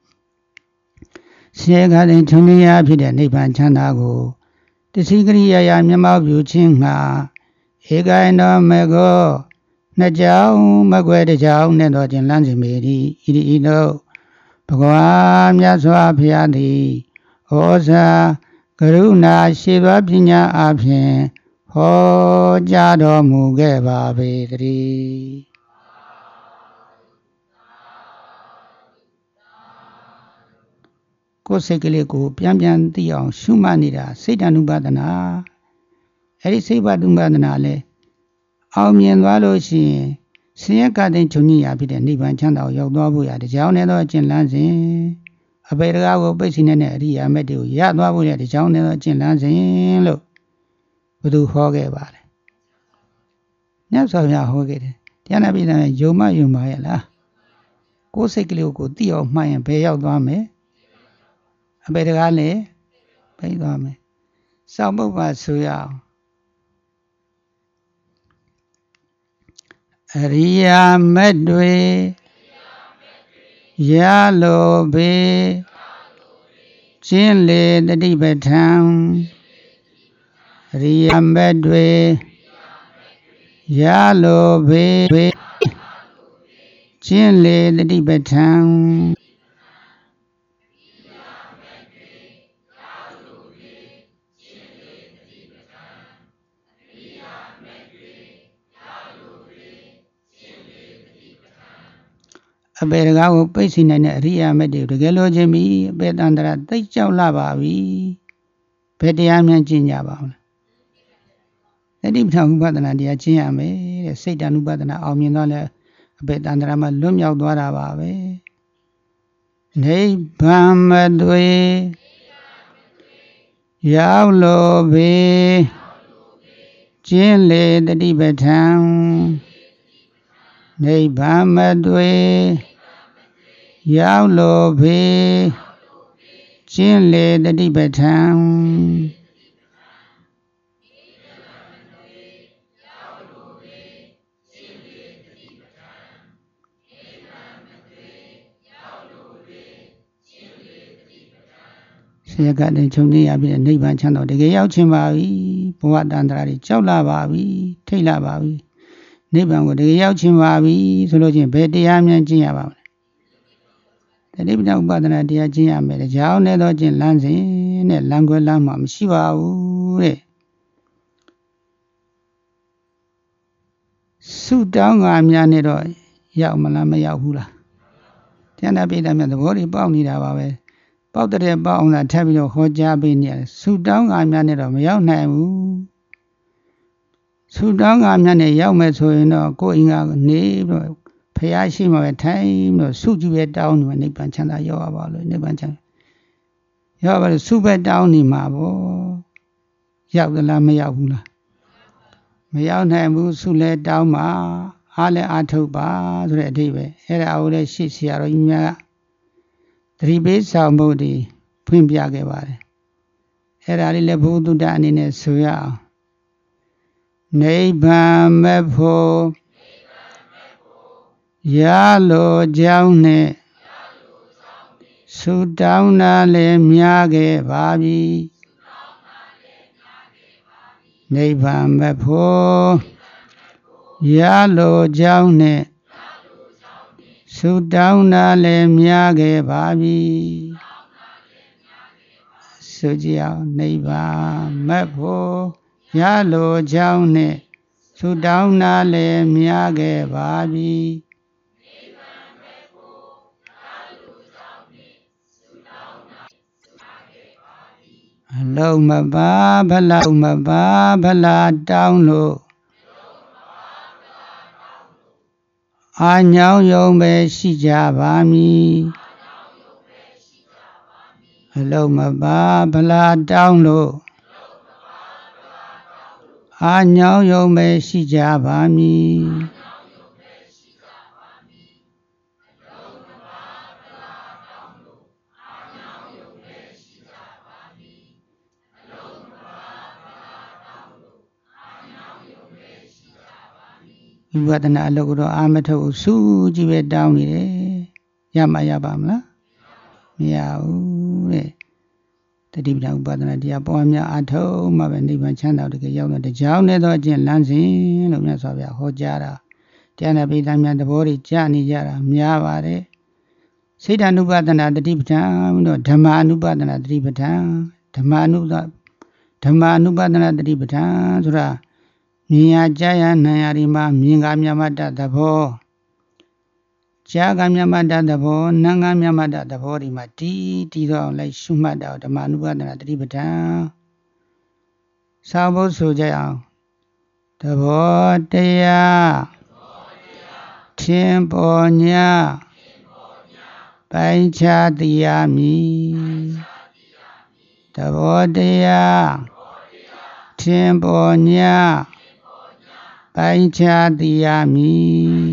ရှေကတဲ့ချုံလျာဖြစ်တဲ့နိဗ္ဗာန်ချမ်းသာကိုတသိကရိယာယမျက်မှောက်ပြုခြင်းငှာဧကိုင်သောမေကိုနှစ်ကြောင်းမကွယ်တစ်ကြောင်းနဲ့သောကျင့်လမ်းစဉ်ပေ၏ဤဤတို့ဘဂဝါမြတ်စွာဘုရားသည်ဩဇာကရုဏာရှိသောပညာအဖြင့်ဟောကြားတော်မူခဲ့ပါပေတည်းကိုယ်စိတ်ကလေးကိုပြန်ပြန်သိအောင်ရှုမှတ်နေတာစိတ်တ ानु ပါဒနာအဲ့ဒီစိတ်ပါဒ ानु ပါဒနာလဲအောင်မြင်သွားလို့ရှိရင်ဆင်းရဲကတဲ့ချုပ်ညရာဖြစ်တဲ့နိဗ္ဗာန်ချမ်းသာကိုရောက်သွားဖို့ရတဲ့ကြောင်းနဲ့တော့အကျင့်လန်းစဉ်အပေတကားကိုပိတ်စိနေတဲ့အရိယာမက်တွေကိုရသွားဖို့ရတဲ့ကြောင်းနဲ့တော့အကျင့်လန်းစဉ်လို့ဘုသူဟောခဲ့ပါတယ်မြတ်စွာဘုရားဟောခဲ့တယ်တရားနာပိဋကနဲ့ယုံမယုံပါရဲ့လားကိုယ်စိတ်ကလေးကိုသိအောင်မှတ်ရင်ဘယ်ရောက်သွားမယ်အပေတကားလည်းပိတ်သွားမယ်စောင့်ပုဒ်ပါဆိုရအောင်အရိယာမက်တွေရလိုပေကျင့်လေတတိပဋ္ဌာန်အရိယာမက်တွေရလိုပေကျင့်လေတတိပဋ္ဌာန်အပေတကားကိုပိတ်စီနိုင်တဲ့အရိယာမက်တွေတကယ်လို့ခြင်းပြီအပေတန္တရာသိကြောက်လာပါပြီဘယ်တရားမှကျင့်ကြပါဦးလားတတိပဋ္ဌာန်ဥပဒနာတရားကျင့်ရမယ်တဲ့စိတ်တ ानु ပါဒနာအောင်မြင်တော့လဲအပေတန္တရာမှာလွတ်မြောက်သွားတာပါပဲနိဗ္ဗာန်မသွေရောက်လို့ပေကျင့်လေတတိပဋ္ဌာန်နိဗ္ဗာန်မသွေရောက်လိုဖေးကျင့်လေတတိပဋ္ဌာန်ဆရာကတည်းချုပ်နေရပြီနိဗ္ဗာန်ချမ်းသာတကယ်ရောက်ချင်းပါပြီဘဝတန်ត្រာတွေကြောက်လာပါပြီထိတ်လာပါပြီနိဗ္ဗာန်ကိုတကယ်ရောက်ချင်းပါပြီဆိုလို့ချင်းဘယ်တရားများကျင့်ရပါမလဲတတိပဌာန်ဥပဒနာတရားကျင့်ရမယ်ကြောင်းနဲ့တော့ကျင့်လမ်းစဉ်နဲ့လမ်းခွဲလမ်းမှာမရှိပါဘူးတဲ့ဆုတောင်းငါများနဲ့တော့ရောက်မလားမရောက်ဘူးလားတရားနာပိဋကမြတ်သဘောတွေပေါက်နေတာပါပဲပေါက်တဲ့ပေါက်အောင်လားထပ်ပြီးတော့ဟောကြားပေးနေရတယ်ဆုတောင်းငါများနဲ့တော့မရောက်နိုင်ဘူးဆုတောင်းငါများနဲ့ရောက်မယ်ဆိုရင်တော့ကိုယ်အင်္ဂါနေပြီးတော့ဖျားရှိမှပဲထိုင်ပြီးတော့ဆုကြည့်ပဲတောင်းနေမှနိဗ္ဗာန်ချမ်းသာရောက်ပါလို့နိဗ္ဗာန်ချမ်းရောက်ပါလို့ဆုပဲတောင်းနေမှာပေါ့ရောက်သလားမရောက်ဘူးလားမရောက်နိုင်ဘူးဆုလဲတောင်းမှာအားလဲအားထုတ်ပါဆိုတဲ့အဓိပ္ပာယ်အဲ့ဒါကိုလည်းရှေ့ဆရာတော်ကြီးများကသတိပေးဆောင်မှုတွေဖွင့်ပြခဲ့ပါတယ်အဲ့ဒါလေးလည်းဘုဒ္ဓတအနေနဲ့ဆိုရအောင်နိဗ္ဗာန်မဲ့ဖို့ရလိုကြောင်းနဲ့ဆုတောင်းတာလည်းများခဲ့ပါပြီနိဗ္ဗာန်မဲ့ဖို့ရလိုကြောင်းနဲ့ဆုတောင်းတာလည်းများခဲ့ပါပြီဆိုကြအောင်နိဗ္ဗာန်မဲ့ဖို့ရလိုကြောင်းနဲ့ဆုတောင်းတာလည်းများခဲ့ပါပြီအလုံးမပါဗလာမပါဗလာတောင်းလို့အာညောင်းယုံပဲရှိကြပါမည်အလုံးမပါဗလာတောင်းလို့အာညောင်းယုံပဲရှိကြပါမည်ဝိပဿနာအလုပ်တော့အာမထုတ်စူးကြည့်ပဲတောင်းနေတယ်ရမှာရပါမလားမရဘူးတဲ့တတိပဌာန်ဥပဒနာတရားပွားများအထုတ်မှပဲနိဗ္ဗာန်ချမ်းသာတကယ်ရောက်တဲ့ကြောင်းနဲ့တော့အကျင့်လမ်းစဉ်လို့မြတ်စွာဘုရားဟောကြားတာတရားနာပိဋကများသဘောတွေကြားနေကြတာများပါတယ်စိတ်ဓာနုပဒနာတတိပဌာန်တော့ဓမ္မာနုပဒနာတတိပဌာန်ဓမ္မာနုဓမ္မာနုပဒနာတတိပဌာန်ဆိုတာမြင်ရကြားရနာရဒီမှာမြင်ကမြမတ္တသဘောကြားကမြမတ္တသဘောနာကမြမတ္တသဘောဒီမှာတီးတီးတော့လိုက်ရှုမှတ်တာဓမ္မနုပဒနာတတိပဌာန်စာဘုတ်ဆိုကြအောင်သဘောတရားထင်ပေါ်ညာပိုင်းခြားသိရမည်သဘောတရားထင်ပေါ်ညာပိုင်းခြားသိရမည်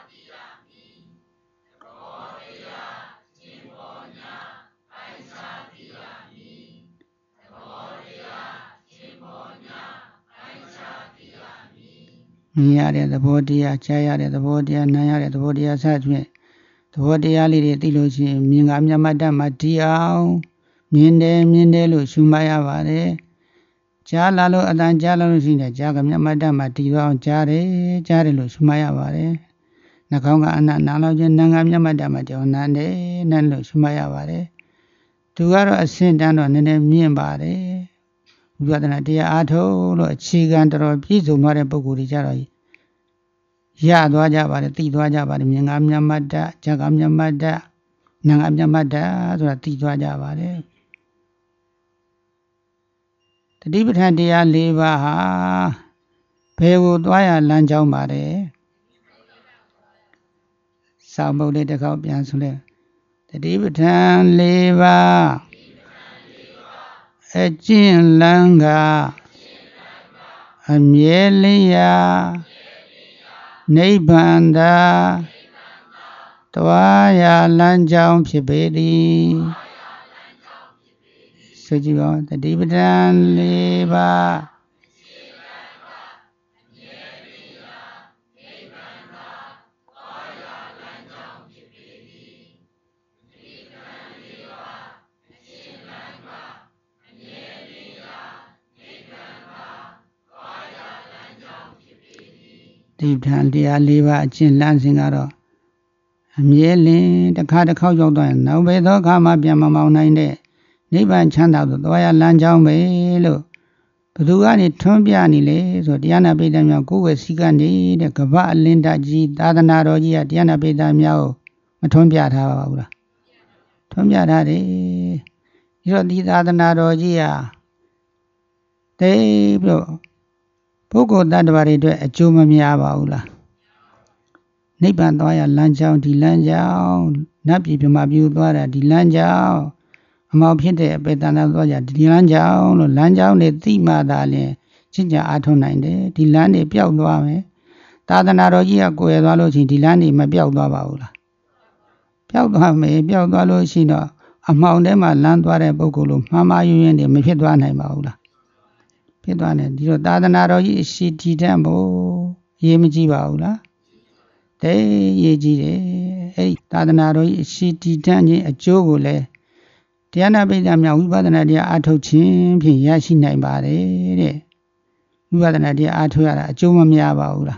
မြင်ရတဲ့သဘောတရားကြားရတဲ့သဘောတရားနားရတဲ့သဘောတရားစသဖြင့်သဘောတရားလေးတွေသိလို့ရှိရင်မြင်ကမြတ်မတ္တမှာတည်အောင်မြင်တယ်မြင်တယ်လို့ရှုမှတ်ရပါတယ်ကြားလာလို့အတန်ကြားလာလို့ရှိရင်ကြားကမြတ်မတ္တမှာတည်အောင်ကြားတယ်ကြားတယ်လို့ရှုမှတ်ရပါတယ်နှာခေါင်းကအနနာလို့ချင်းနာငါမြတ်မတ္တမှာကြောင်းနာတယ်နာလို့ရှုမှတ်ရပါတယ်သူကတော့အစင်တန်းတော့နည်းနည်းမြင့်ပါတယ်ဝိပဿနာတရားအားထုတ်လို့အခြေခံတော်တော်ပြည့်စုံသွားတဲ့ပုဂ္ဂိုလ်တွေကြတော့ရသွားကြပါတယ်သိသွားကြပါတယ်မြင်ကမြတ်မတ္တကြားကမြတ်မတ္တနာကမြတ်မတ္တဆိုတာသိသွားကြပါတယ်တတိပဌာန်တရား၄ပါးဟာဘယ်ကိုသွားရလမ်းကြောင်းပါတယ်စောင့်ပုဒ်လေးတစ်ခေါက်ပြန်ဆိုလဲတတိပဌာန်၄ပါးအကျင့်လမ်းကအမြဲလျာနိဗ္ဗာန်သာ Toya Lanjang Pibedi Sujiva, the dividend liver. Deep down, dear liver, chin lancing arrow. Yelling the car the cow done. No way, though, come up your mamma nine day. Neighbor and chant out the Doya Lanjang Velo. But do any Trumpiani lays or Diana Bedam go with Sigandi, the Kava Linda G. Dadana Rogia, Diana Bedam Yao, Matombia Tower. Tombia Daddy. You are the Dadana Rogia. They blow. Poco that very do a chuma miabaula. Nipan Doya Lanjao, the Lanjao, Napi Mabu Dora, the Lanjao. Mau Pinte, Betana Doya, the Lanjao, Lanjao, the Tima Dali, Chinja Ato nine, the Landi Piauame. Tadana Rogia Guevalo, the Landi, my Piauabaula. Piauame, Piaualo Sino, a Maundema, Landware Bocolo, Mama, you and the Mepidwana Maula. Pedane, the Dadanaro is city temple, Yemiji Baula. They ye, eh, Dadanaro is city tangy a jogule. Diana Bedamia, we bought an idea Ato Chim, Yashi Naibare. We bought an idea Ato Jomamia Baula.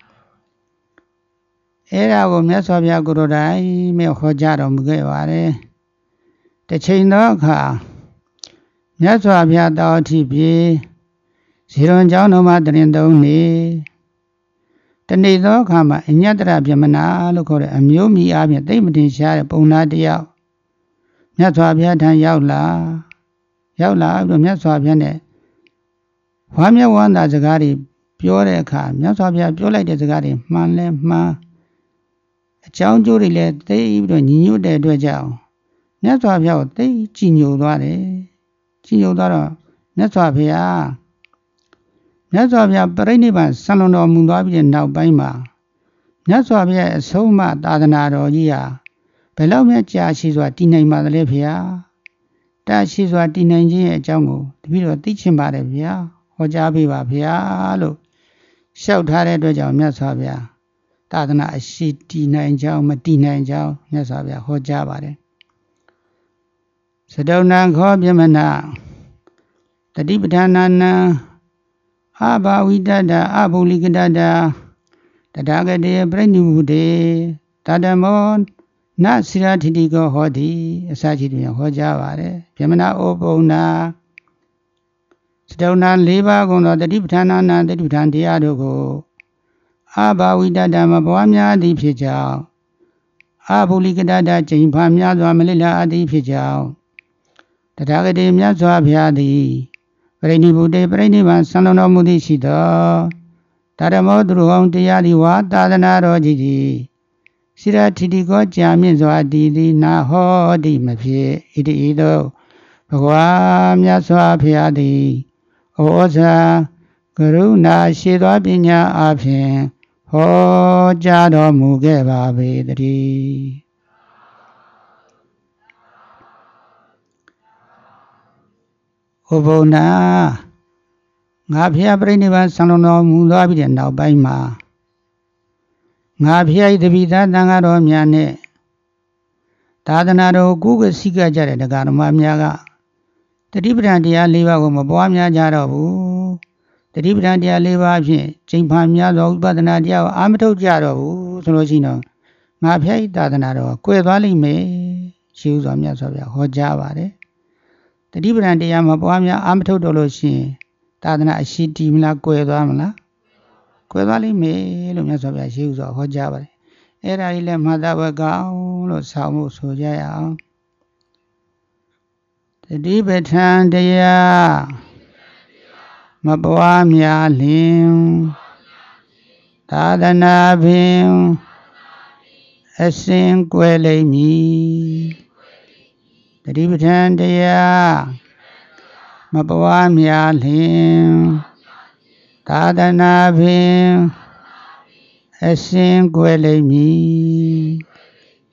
Era will mess of Yagurai, me Hojaro Mugavare. The chain dog car. Yaswabia Dauti be. Siron Jano Madrindo. The Nado Kama, and Yadra Yamana, look at a Mumi Abia, David Shire, Bonadia. Yaswabia Tan Yaula Yaula, Yaswabiane. Whamia one that's a gari, Pure car, Yaswabia, Pure like the gari, Manle, Ma. A chow jury let they even knew their dwell. Yaswabia, they Gino Dore, Gino Dora, Yaswabia. Yaswabia, Bereniban, Salono Mundabi, now Baima. Yaswabia, Soma, Dadanaro, Yia. Below me, she's what Tina Madalevia. That she's what Tina in Jungle. The video teaching about it, yeah. Hojabi Vapia, look. Shout her at the Jam, Yaswabia. Dadana, she Tina and Jam, Matina and Jam, Yaswabia, Hojabare. Sedona, Hobiamana. The Dibitana. Aba Widada, Abu Ligadada, the Daga de Brenu de Tadamon, not Siratigo Hodi, a Sagittarian Hojavare, Pemana Obona, Stona Leva Gona, the Diptana, the Dipandiadogo, Aba Widada Maboamia di Pijao, Abu Ligadada, Jimpamia, Amelila di Pijao, the Daga de Miazuabiadi. Brany Bude, Brany Van Salono Mudishida, Tadamo Druon Diadiwa, Tadana Rojiji, Sira Tidigo Jamin Zoadi, Naho di Mapi, Idido, Pagua Miaswa Piadi, Oza, Guruna Shidwa Binya Apin, Ho Jado Mugeva Vedri. Obona Ngapia Brenivan Salono Mudabi and now by Ma Ngapia the Vida Nangaro Miane Tadanaro Google Siga Jare the Garma Miaga the Dibrandia Liva Maboamia Jaro the Dibrandia Liva Chimpamia Badanadia Amato Jaro Solosino Ngapia Tadanaro Quevali me shoes on Yasavia Hojavare. The Dibrandia Maboamia Amato Doloshi, Tadana City Mila Quedamla, Quevali me, Lumiasavia shoes or Hojava. Era ile Madavaga, or Samo Sojaya. The Dibetan dea Maboamia Lim, Tadana Bim, Essing Quele me. The Dibitan dea Maboamia Lim Tadana Bim Essing Quele me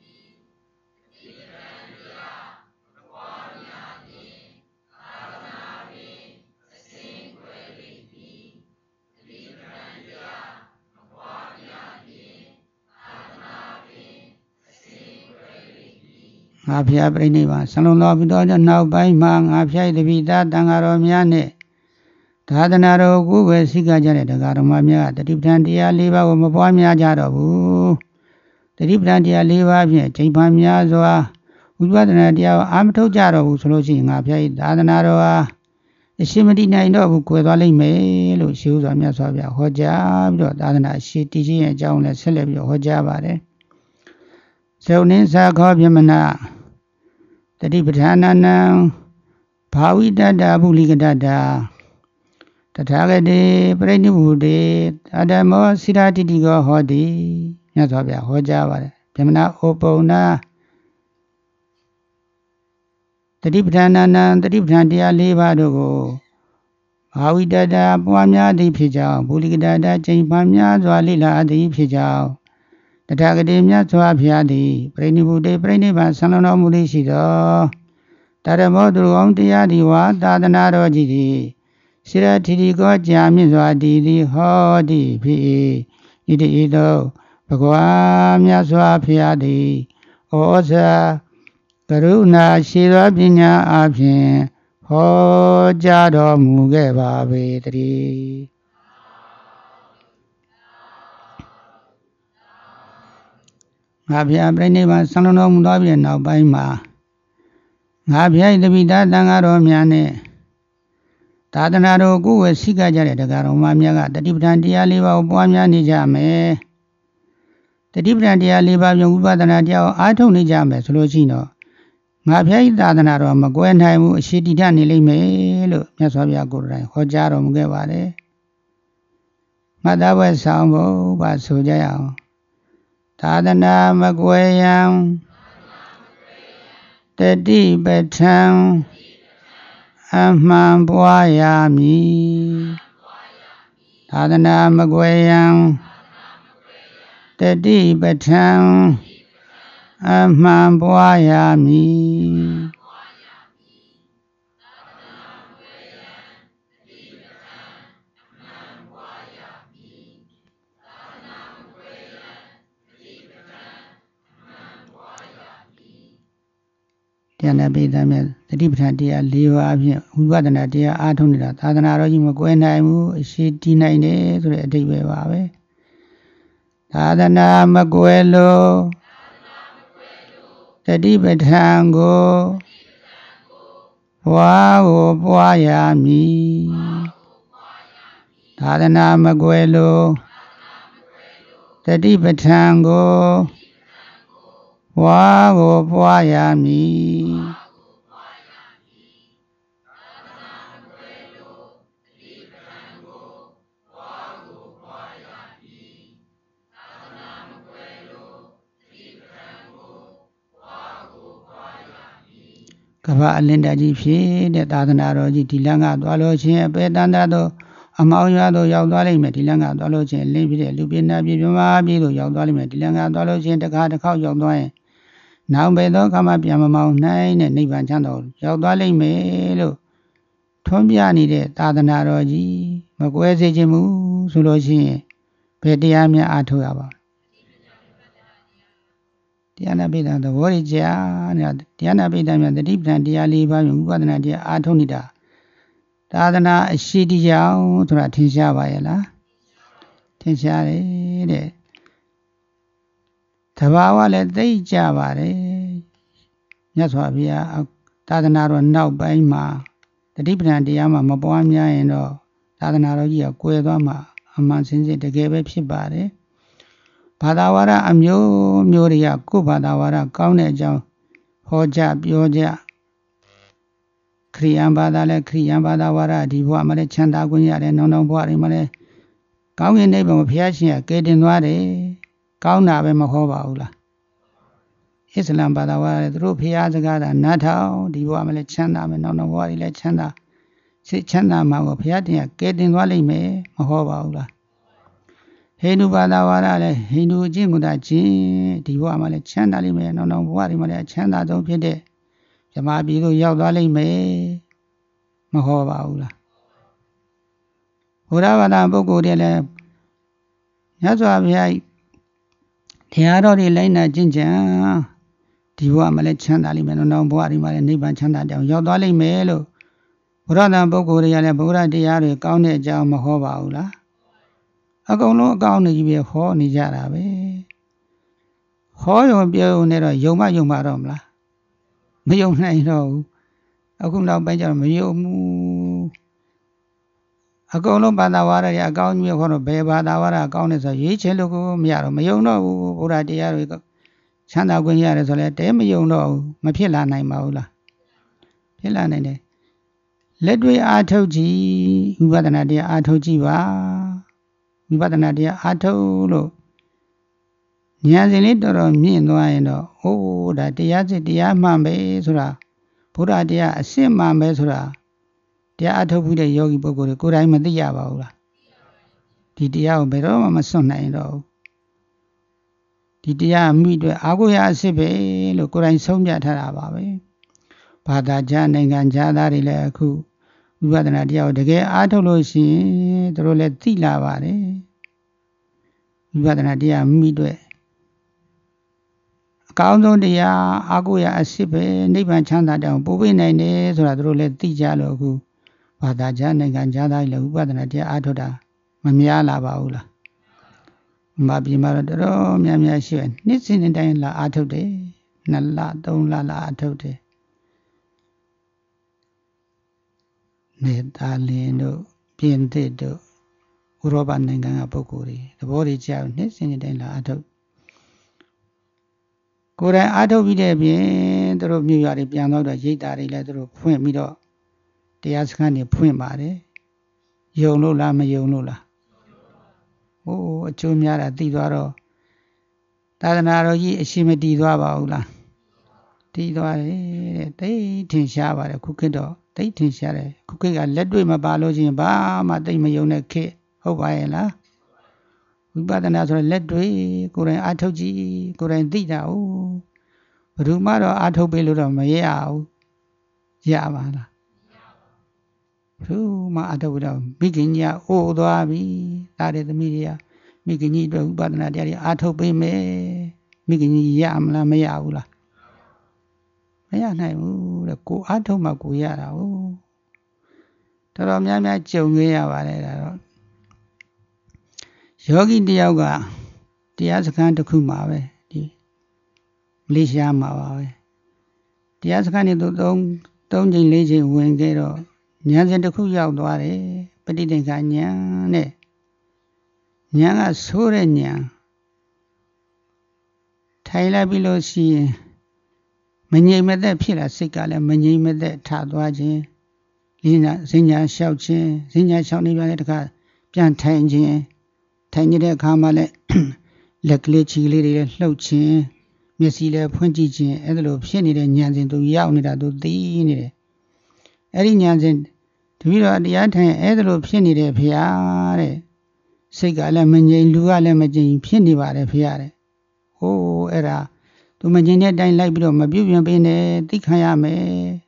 ငါဖျားပြိဋိဘံဆလုံးတော်ပြီးတော့နောက်ပိုင်းမှာငါဖျား၏တပိသတန်ဃာတော်များနဲ့သာသနာတော်ကိုပဲစိတ်ကကြတဲ့တရားတော်များတတိပဌာန်တရား၄ပါးကိုမပွားများကြတော့ဘူးတတိပဌာန်တရား၄ပါးဖြင့်ချိန်ပန်များစွာဝိပဿနာတရားကိုအာမထုတ်ကြတော့ဘူးဆိုလို့ရှိရင်ငါဖျား၏သာသနာတော်ဟာအရှိမတိနိုင်တော့ဘူးကွယ်သွားလိမ့်မယ်လို့ရှေးဥစွာမြတ်စွာဘုရားဟောကြားပြီးတော့သာသနာရှိတည်ခြင်းရဲ့အကြောင်းလည်းဆက်လက်ပြီးဟောကြားပါတယ်ဇောနိသခောပြမနာတတိပဌာနနံဘာဝိတတဗုလိကတတတထာဂတိပရိနိဗ္ဗုတေအတမောစိရာတိတိကောဟောတိမြတ်စွာဘုရားဟောကြားပါတယ်ပြမနာဩပုံနာတတိပဌာနနံတတိပဌာန်တရား၄ပါးတို့ကိုဘာဝိတတပွားများသည်ဖြစ်ကြောင်းဗုလိကတတချိန်ပန်များစွာလိလာသည်ဖြစ်ကြောင်းတထာဂတိမြတ်စွာဘုရားသည်ပရိနိဗ္ဗုတေပရိနိဗ္ဗာန်ဆံလွန်တော်မူသည်ရှိသောတရမောသူတော်ကောင်းတရားဒီဝါသာသနာတော်ကြီးသည်စိရတိတိကောကြာမြင့်စွာတည်သည်ဟောတိဖြစ်၏ဣတိဤသို့ဘဂဝါမြတ်စွာဘုရားသည်ဩဇာကရုဏာရှိသောပညာအဖြင့်ဟောကြားတော်မူခဲ့ပါပေတည်းငါဘုရားပြိဋိဘံဆံလွန်တော်မူသောပြီးနောက်ပိုင်းမှာငါဘုရား၏တပိသသံဃာတော်များနဲ့သာသနာတော်ကိုယ်ဝယ်စိတ်ကကြတဲ့တရားတော်များကတတိပဌာန်တရား၄ပါးကိုပွားများနေကြမယ်တတိပဌာန်တရား၄ပါးပြန်ဝိပဿနာတရားကိုအားထုတ်နေကြမယ်ဆိုလို့ရှိရင်တော့ငါဘုရား၏သာသနာတော်မကွဲနိုင်ဘူးအရှိတည်တတ်နေလိမ့်မယ်လို့မြတ်စွာဘုရားကိုယ်တိုင်ဟောကြားတော်မူခဲ့ပါတယ်မတ္တဝဲဆောင်ဖို့ပါဆိုကြရအောင်သာသနာမကွယ်ရန်တတိပဋ္ဌာန်အမှန်ပွားရမည်သာသနာမကွယ်ရန်တတိပဋ္ဌာန်အမှန်ပွားရမည်တရားနာပိဋကမြတ်တတိပဋ္ဌာန်တရား၄ပါးအပြင်ဝိပဿနာတရားအားထုတ်နေတာသာသနာတော်ကြီးမကွဲနိုင်ဘူးအရှိတည်နိုင်တယ်ဆိုတဲ့အဓိပ္ပာယ်ပါပဲသာသနာမကွဲလို့တတိပဋ္ဌာန်ကိုဘွားကိုပွားရမည်သာသနာမကွယ်လို့တတိပဋ္ဌာန်ကိုဘွားကိုပွားရမည်ကမ္ဘာအလင်းတကြီးဖြစ်တဲ့သာသနာတော်ကြီးဒီလမ်းကသွားလို့ချင်းအပေတန်တာတို့အမောင်ရွာတို့ရောက်သွားလိမ့်မယ်ဒီလမ်းကသွားလို့ချင်းလင်းဖြစ်တဲ့လူပြင်းနာပြပြမပြတို့ရောက်သွားလိမ့်မယ်ဒီလမ်းကသွားလို့ချင်းတစ်ခါတစ်ခေါက်ရောက်သွားရင်နောက်ပေသောခါမှပြန်မမောင်းနိုင်တဲ့နိဗ္ဗာန်ချမ်းသာရောက်သွားလိမ့်မယ်လို့ထွန်းပြနေတဲ့သာသနာတော်ကြီးမကွဲစေခြင်းမူဆိုလို့ရှိရင်ဘယ်တရားများအားထုတ်ရပါတရားနာပိဋကသဘောရကြာနေတာတရားနာပိဋကများတတိပဌာန်တရား၄ပါးမျိုးဝိပဿနာတရားအားထုတ်နေတာသာသနာအရှိတရားဆိုတာထင်ရှားပါရဲ့လားထင်ရှားတယ်တဲ့တဘာဝလည်းသိကြပါတယ်မြတ်စွာဘုရားသာသနာတော်နောက်ပိုင်းမှာတတိပဌာန်တရားမှာမပွားများရင်တော့သာသနာတော်ကြီးကကွယ်သွားမှာအမှန်စင်စစ်တကယ်ပဲဖြစ်ပါတယ်ဘာသာဝါဒအမျိုးမျိုးတွေကကိုယ်ဘာသာဝါဒကောင်းတဲ့အကြောင်းဟောကြပြောကြခရိယန်ဘာသာလည်းခရိယန်ဘာသာဝါဒဒီဘဝမှာလည်းချမ်းသာခွင့်ရတယ်နောင်နောင်ဘဝတွေမှာလည်းကောင်းကင်နိဗ္ဗာန်ကိုဘုရားရှင်ကကယ်တင်သွားတယ်ကောင်းတာပဲမဟောပါဘူးလားအစ္စလမ်ဘာသာဝါဒလည်းသူတို့ဘုရားစကားသာနားထောင်ဒီဘဝမှာလည်းချမ်းသာမယ်နောင်နောင်ဘဝတွေလည်းချမ်းသာစိတ်ချမ်းသာမှာကိုဘုရားတင်ကကယ်တင်သွားလိမ့်မယ်မဟောပါဘူးလားဟိန္ဒူဘာသာဝါဒလည်းဟိန္ဒူအကျင့်ကိုသာကျင့်ဒီဘဝမှာလည်းချမ်းသာလိမ့်မယ်နောင်နောင်ဘဝတွေမှာလည်းချမ်းသာဆုံးဖြစ်တဲ့ဇမားပြည်သို့ရောက်သွားလိမ့်မယ်မဟောပါဘူးလားဘုရားဘာသာပုဂ္ဂိုလ်တွေလည်းမြတ်စွာဘုရားတရားတော်တွေလိုက်နာကျင့်ကြံတဒီဘဝမှာလည်းချမ်းသာလိမ့်မယ်နောက်ဘဝဒီမှာလည်းနိဗ္ဗာန်ချမ်းသာတောင်ရောက်သွားလိမ့်မယ်လို့ဘုရားတန်ပုဂ္ဂိုလ်တွေကလည်းဘုရားတရားတွေကောင်းတဲ့အကြောင်းမဟောပါဘူးလားအကုန်လုံးအကောင်းနေကြီးပဲဟောနေကြတာပဲဟောရုံပြောရုံနဲ့တော့ယုံမယုံပါတော့မလားမယုံနိုင်တော့ဘူးအခုနောက်ပိုင်းကျတော့မယုံဘူးအကုန်လုံးဘာသာဝါဒတွေအကောင်းကြီးဟောတော့ဘယ်ဘာသာဝါဒအကောင်းလဲဆိုရွေးချယ်လို့ကိုမရတော့မယုံတော့ဘူးဘုရားတရားတွေချမ်းသာခွင့်ရတယ်ဆိုလဲတဲမယုံတော့ဘူးမဖြစ်လာနိုင်ပါဘူးလားဖြစ်လာနိုင်တယ်လက်တွေ့အားထုတ်ကြည့်ဝိပဿနာတရားအားထုတ်ကြည့်ပါဝိပဿနာတရားအားထုတ်လို့ဉာဏ်စဉ်လေးတော်တော်မြင့်သွားရင်တော့အိုးဒါတရားစစ်တရားမှန်ပဲဆိုတာဘုရားတရားအစစ်မှန်ပဲဆိုတာတရားအားထုတ်ပြီးတဲ့ယောဂီပုဂ္ဂိုလ်တွေကိုယ်တိုင်မသိရပါဘူးလားဒီတရားကိုဘယ်တော့မှမစွန့်နိုင်တော့ဘူးဒီတရားမိအတွက်အာကိုရအစစ်ပဲလို့ကိုယ်တိုင်ဆုံးဖြတ်ထားတာပါပဲဘာသာကြားနိုင်ငံခြားသားတွေလည်းအခုဝိပဿနာတရားကိုတကယ်အားထုတ်လို့ရှိရင်သူတို့လည်းသိလာပါတယ်ဝိပဿနာတရားမိအတွက်အကောင်းဆုံးတရားအာကိုရအစစ်ပဲနိဗ္ဗာန်ချမ်းသာတောင်ပို့ပေးနိုင်တယ်ဆိုတာသူတို့လည်းသိကြလို့အခုဘာသာကြားနိုင်ငံခြားသားတွေလည်းဝိပဿနာတရားအားထုတ်တာမများလာပါဘူးလားမပြေမှာတော့တော်တော်များများရှိတယ်နှစ်စဉ်တိုင်းလာအားထုတ်တယ်နှစ်လသုံးလလာအားထုတ်တယ်နေသားလင်းတို့ပြင်သစ်တို့ဥရောပနိုင်ငံကပုဂ္ဂိုလ်တွေသဘောတွေကြောက်နှစ်စဉ်တိုင်းလာအားထုတ်ကိုယ်တိုင်အားထုတ်ပြီးတဲ့ပြင်သူတို့မြို့ရွာတွေပြန်တော့တော့ရိတ်တာတွေလည်းသူတို့ဖွင့်ပြီးတော့တရားစခန်းတွေဖွင့်ပါတယ်ယုံလို့လားမယုံလို့လားဟိုးအကျိုးများတာသိသွားတော့သာသနာတော်ကြီးအရှိမတည်သွားပါဘူးလားတည်သွားတယ်တဲ့တိတ်ထင်ရှားပါတယ်ခုခေတ်တော့တိတ်ထင်ရှားတယ်ခုခေတ်ကလက်တွေ့မပါလို့ချင်းဘာမှတိတ်မယုံတဲ့ခေတ်ဟုတ်ပါရဲ့လားဝိပဿနာဆိုတော့လက်တွေ့ကိုယ်တိုင်အားထုတ်ကြည့်ကိုယ်တိုင်သိတာ哦ဘယ်သူမှတော့အားထုတ်ပေးလို့တော့မရဘူးရပါလားဘယ်သူမှအားထုတ်တော့မိခင်ကြီးအိုးသွားပြီတားတဲ့သမီးတွေကမိခင်ကြီးအတွက်ဝိပဿနာတရားတွေအားထုတ်ပေးမယ်မိခင်ကြီးရမလားမရဘူးလားမရနိုင်ဘူးတဲ့ကိုအားထုတ်မှကိုရတာ哦တော်တော်များများကြုံခဲ့ရပါတယ်ဒါတော့ယောဂီတယောက်ကတရားစခန်းတစ်ခုမှာပဲဒီမလေးရှားမှာပါပဲတရားစခန်းနေသူသုံးသုံးချိန်လေးချိန်ဝင်ခဲ့တော့ဉာဏ်စဉ်တစ်ခုရောက်သွားတယ်ပဋိသင်္ခာဉာဏ်နဲ့ဉာဏ်ကဆိုးတဲ့ဉာဏ်ထိုင်လိုက်ပြီးလို့ရှိရင်မငြိမ်မသက်ဖြစ်လာစိတ်ကလည်းမငြိမ်မသက်ထသွားခြင်းလင်းညာစဉ္ညာလျှောက်ခြင်းစဉ္ညာလျှောက်နေပြန်တဲ့တခါပြန်ထိုင်ခြင်းထိုင်နေတဲ့အခါမှာလည်းလက်ကလေးခြေလေးတွေလည်းလှုပ်ခြင်းမျက်စိလည်းဖွင့်ကြည့်ခြင်းအဲ့ဒါလိုဖြစ်နေတဲ့ဉာဏ်စဉ်သူရောက်နေတာသူသိနေတယ်အဲ့ဒီဉာဏ်စဉ်တပည့်တော်တရားထိုင်အဲ့ဒါလိုဖြစ်နေတယ်ဖေဟာတဲ့စိတ်ကလည်းမငြိမ်လူကလည်းမငြိမ်ဖြစ်နေပါတယ်ဖေဟာတဲ့ဟိုးအဲ့ဒါသူမငြိမ်တဲ့အတိုင်းလိုက်ပြီးတော့မပြုတ်ပြန်ပေးနဲ့သိခံရမယ်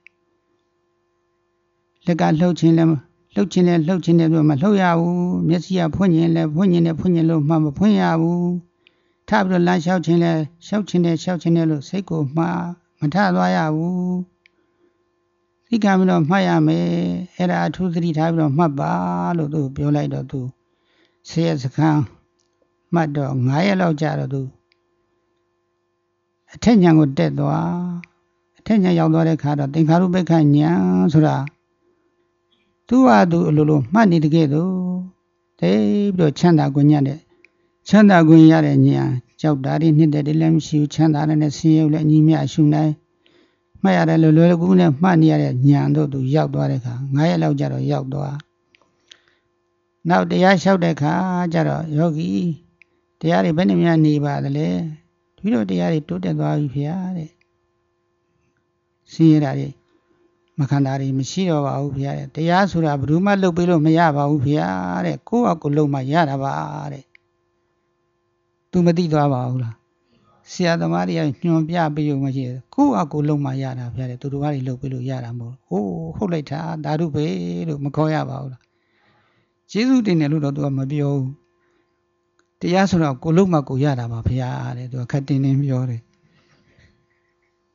လက်ကလှုပ်ခြင်းလည်းလှုပ်ခြင်းလည်းလှုပ်ခြင်းလည်းမလှုပ်ရဘူးမျက်စိကဖွင့်ခြင်းလည်းဖွင့်ခြင်းနဲ့ဖွင့်ခြင်းလို့မှမဖွင့်ရဘူးထပြီးတော့လမ်းလျှောက်ခြင်းလည်းလျှောက်ခြင်းနဲ့လျှောက်ခြင်းနဲ့လို့စိတ်ကိုမှားမထသွားရဘူးသိခံပြီးတော့မှတ်ရမယ်အဲ့ဒါအထူးသတိထားပြီးတော့မှတ်ပါလို့သူပြောလိုက်တော့သူဆယ်ရက်စခန်းမှတ်တော့ငါးရက်လောက်ကြာတော့သူအထက်ဉာဏ်ကိုတက်သွားအထက်ဉာဏ်ရောက်သွားတဲ့ခါတော့သင်္ခါရုပ္ပခဉာဏ်ဆိုတာသူ့ဟာသူအလိုလိုမှတ်နေတကယ်တော့တိတ်ပြီးတော့ချမ်းသာခွင့်ရတဲ့ချမ်းသာခွင့်ရတဲ့ဉာဏ်ကြောက်တာတွေနှစ်တဲ့တွေလည်းမရှိဘူးချမ်းသာတဲ့ဆင်းရဲလည်းအညီမျှရှုနိုင်မှတ်ရတယ်လွယ်လွယ်ကူကူနဲ့မှတ်နေရတဲ့ဉာဏ်တို့သူရောက်သွားတဲ့ခါငါးရက်လောက်ကြာတော့ရောက်သွားနောက်တရားလျှောက်တဲ့ခါကျတော့ယောဂီတရားတွေဘယ်နှများနေပါသလဲဒီလိုတရားတွေတိုးတက်သွားပြီဖေဟာတဲ့ဆင်းရဲတာတွေမခန္ဓာတွေမရှိတော့ပါဘူးဖေဟာတဲ့တရားဆိုတာဘယ်သူမှလုပ်ပေးလို့မရပါဘူးဖေဟာတဲ့ကိုယ့်အကူလုံးမှရတာပါတဲ့သူမသိသွားပါဘူးလားဆရာသမားတွေကညွှန်ပြပေးရုံမရှိဘူးကိုယ့်အကူလုံးမှရတာဖေဟာတဲ့သူတို့ဘာတွေလုပ်ပေးလို့ရတာမဟုတ်ဘူးဟိုးဟုတ်လိုက်တာဓာတုပဲလို့မခေါ်ရပါဘူးလားကျေးဇူးတင်တယ်လို့တော့သူကမပြောဘူးတရားဆိုတော့ကိုလုံးမှကိုရတာပါဖေဟာတဲ့သူကခက်တင်တင်ပြောတယ်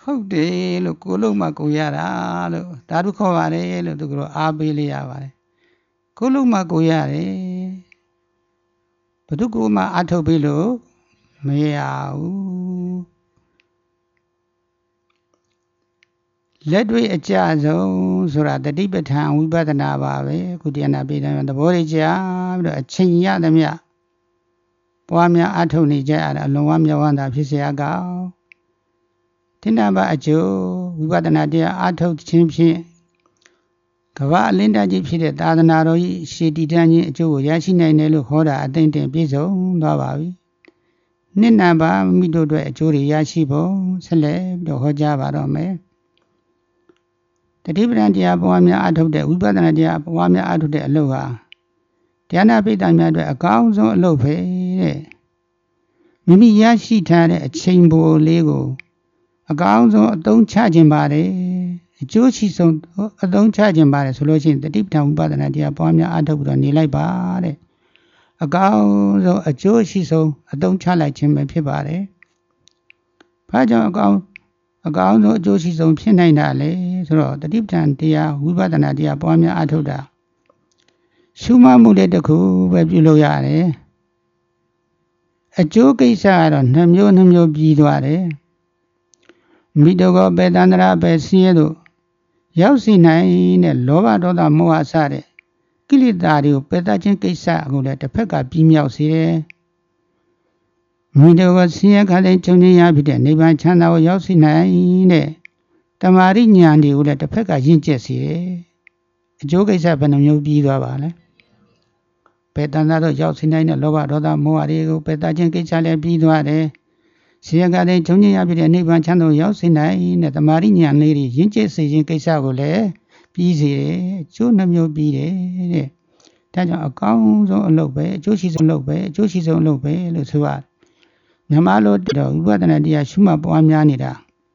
ဟုတ်တယ်လို့ကိုလုံးမှကိုရတာလို့ဒါတို့ခေါ်ပါတယ်လို့သူကတော့အားပေးလိုက်ရပါတယ်ကိုလုံးမှကိုရတယ်ဘယ်သူကမှအထုတ်ပေးလို့မရဘူးလက်တွေ့အကျဆုံးဆိုတာတတိပဋ္ဌာန်ဝိပဿနာပါပဲခုတရားနာပေးတယ်သဘောတွေကြားပြီးတော့အချိန်ရသမျှပွားများအထုတ်နေကြရတာအလုံးဝမြောက်ဝမ်းသာဖြစ်เสียကောင်းတိဏ္ဍဘအကျိုးဝိပဿနာတရားအထုတ်ခြင်းဖြင့်ကမ္ဘာအလင်းတကြီးဖြစ်တဲ့သာသနာတော်ကြီးရှေတည်တန်းခြင်းအကျိုးကိုရရှိနိုင်တယ်လို့ဟောတာအသိဉာဏ်ပြည့်စုံသွားပါပြီနိဏ္ဍဘမိတို့အတွက်အကျိုးတွေရရှိဖို့ဆက်လက်ပြီးတော့ဟောကြားပါတော့မယ်တတိပဋ္ဌာန်တရားပွားများအထုတ်တဲ့ဝိပဿနာတရားပွားများအထုတ်တဲ့အလုပ်ဟာတရားနာပိဋကများအတွက်အကောင်းဆုံးအလုပ်ပဲတဲ့မိမိရရှိထားတဲ့အချိန်ပိုလေးကိုအကောင်းဆုံးအသုံးချခြင်းပါတယ်အကျိုးရှိဆုံးအသုံးချခြင်းပါတယ်ဆိုလို့ရှိရင်တတိပဋ္ဌာန်ဝိပဿနာတရားပွားများအထုတ်ပြီးတော့နေလိုက်ပါတဲ့အကောင်းဆုံးအကျိုးရှိဆုံးအသုံးချလိုက်ခြင်းပဲဖြစ်ပါတယ်။ဘာကြောင့်အကောင်းအကောင်းဆုံးအကျိုးရှိဆုံးဖြစ်နိုင်တာလဲဆိုတော့တတိပဋ္ဌာန်တရားဝိပဿနာတရားပွားများအထုတ်တာရှုမှတ်မှုလေးတစ်ခုပဲပြုလုပ်ရတယ်။အကျိုးကိစ္စကတော့နှမျိုးနှမျိုးပြီးသွားတယ်။မိတောကပေတန္တရာပဲဆင်းရဲတို့ရောက်စီနိုင်တဲ့လောဘဒေါသမောဟစတဲ့ကိလေသာတွေကိုပယ်တတ်ခြင်းကိစ္စကိုလည်းတစ်ဖက်ကပြီးမြောက်စေတယ်။မိတောကဆင်းရဲခါတဲ့ချုပ်ငြိမ်းရဖြစ်တဲ့နိဗ္ဗာန်ချမ်းသာကိုရောက်စီနိုင်တဲ့တမာရိဉာဏ်တွေကိုလည်းတစ်ဖက်ကရင့်ကျက်စေတယ်။အကျိုးကိစ္စဘယ်နှမျိုးပြီးသွားပါလဲ။ပေတန္တရာတို့ရောက်စီနိုင်တဲ့လောဘဒေါသမောဟတွေကိုပယ်တတ်ခြင်းကိစ္စလည်းပြီးသွားတယ်။ဆင်းရဲခါတဲ့ချုပ်ငြိမ်းရဖြစ်တဲ့နိဗ္ဗာန်ချမ်းသာကိုရောက်စီနိုင်တဲ့တမာရိဉာဏ်လေးတွေရင့်ကျက်စေခြင်းကိစ္စကိုလည်းပြီးစေတယ်အကျိုးနှမျိုးပြီးတယ်တဲ့ဒါကြောင့်အကောင်းဆုံးအလုပ်ပဲအကျိုးရှိဆုံးအလုပ်ပဲအကျိုးရှိဆုံးအလုပ်ပဲလို့ဆိုရတယ်မြန်မာလိုတော့ဝိပဿနာတရားရှုမှတ်ပွားများနေတာ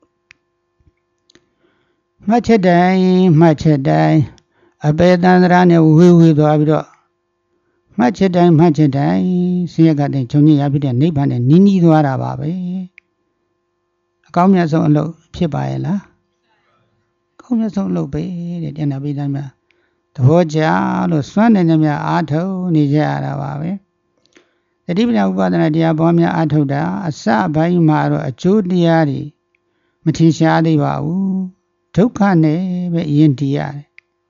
မှတ်ချက်တိုင်းမှတ်ချက်တိုင်းအပေတန္တရာနဲ့ဝေဝေသွားပြီးတော့မှတ်ချက်တိုင်းမှတ်ချက်တိုင်းဆင်းရဲကတဲ့ဂျုံညရဖြစ်တဲ့နိဗ္ဗာန်နဲ့နီးနီးသွားတာပါပဲအကောင်းမြတ်ဆုံးအလုပ်ဖြစ်ပါရဲ့လားအကောင်းမြတ်ဆုံးအလုပ်ပဲတဲ့တရားနာပိဋကများသဘောကျလို့စွမ်းနိုင်ကြများအားထုတ်နေကြရတာပါပဲတတိပဋ္ဌာန်ဥပဒနာတရားပွားများအားထုတ်တာအစပိုင်းမှာတော့အကျိုးတရားတွေမထင်ရှားသေးပါဘူးဒုက္ခနဲ့ပဲအရင်တည်ရတယ်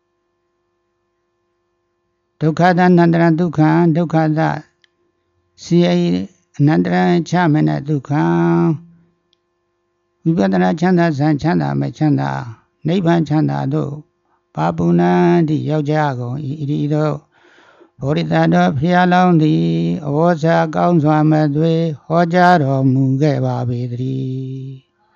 ဒုက္ခသနန္တရဒုက္ခဒုက္ခသစီယအနန္တရချမနဒုက္ခဝိပဿနာချမ်းသာဆံချမ်းသာမဲ့ချမ်းသာနိဗ္ဗာန်ချမ်းသာတို့ဘာပုဏ္ဏတိရောက်ကြကုန်ဤဤသို့ဘောဓိတတော်ဖျားလောင်းသည်အဝေါ်စာကောင်းစွာမသွေဟောကြားတော်မူခဲ့ပါပေတည်း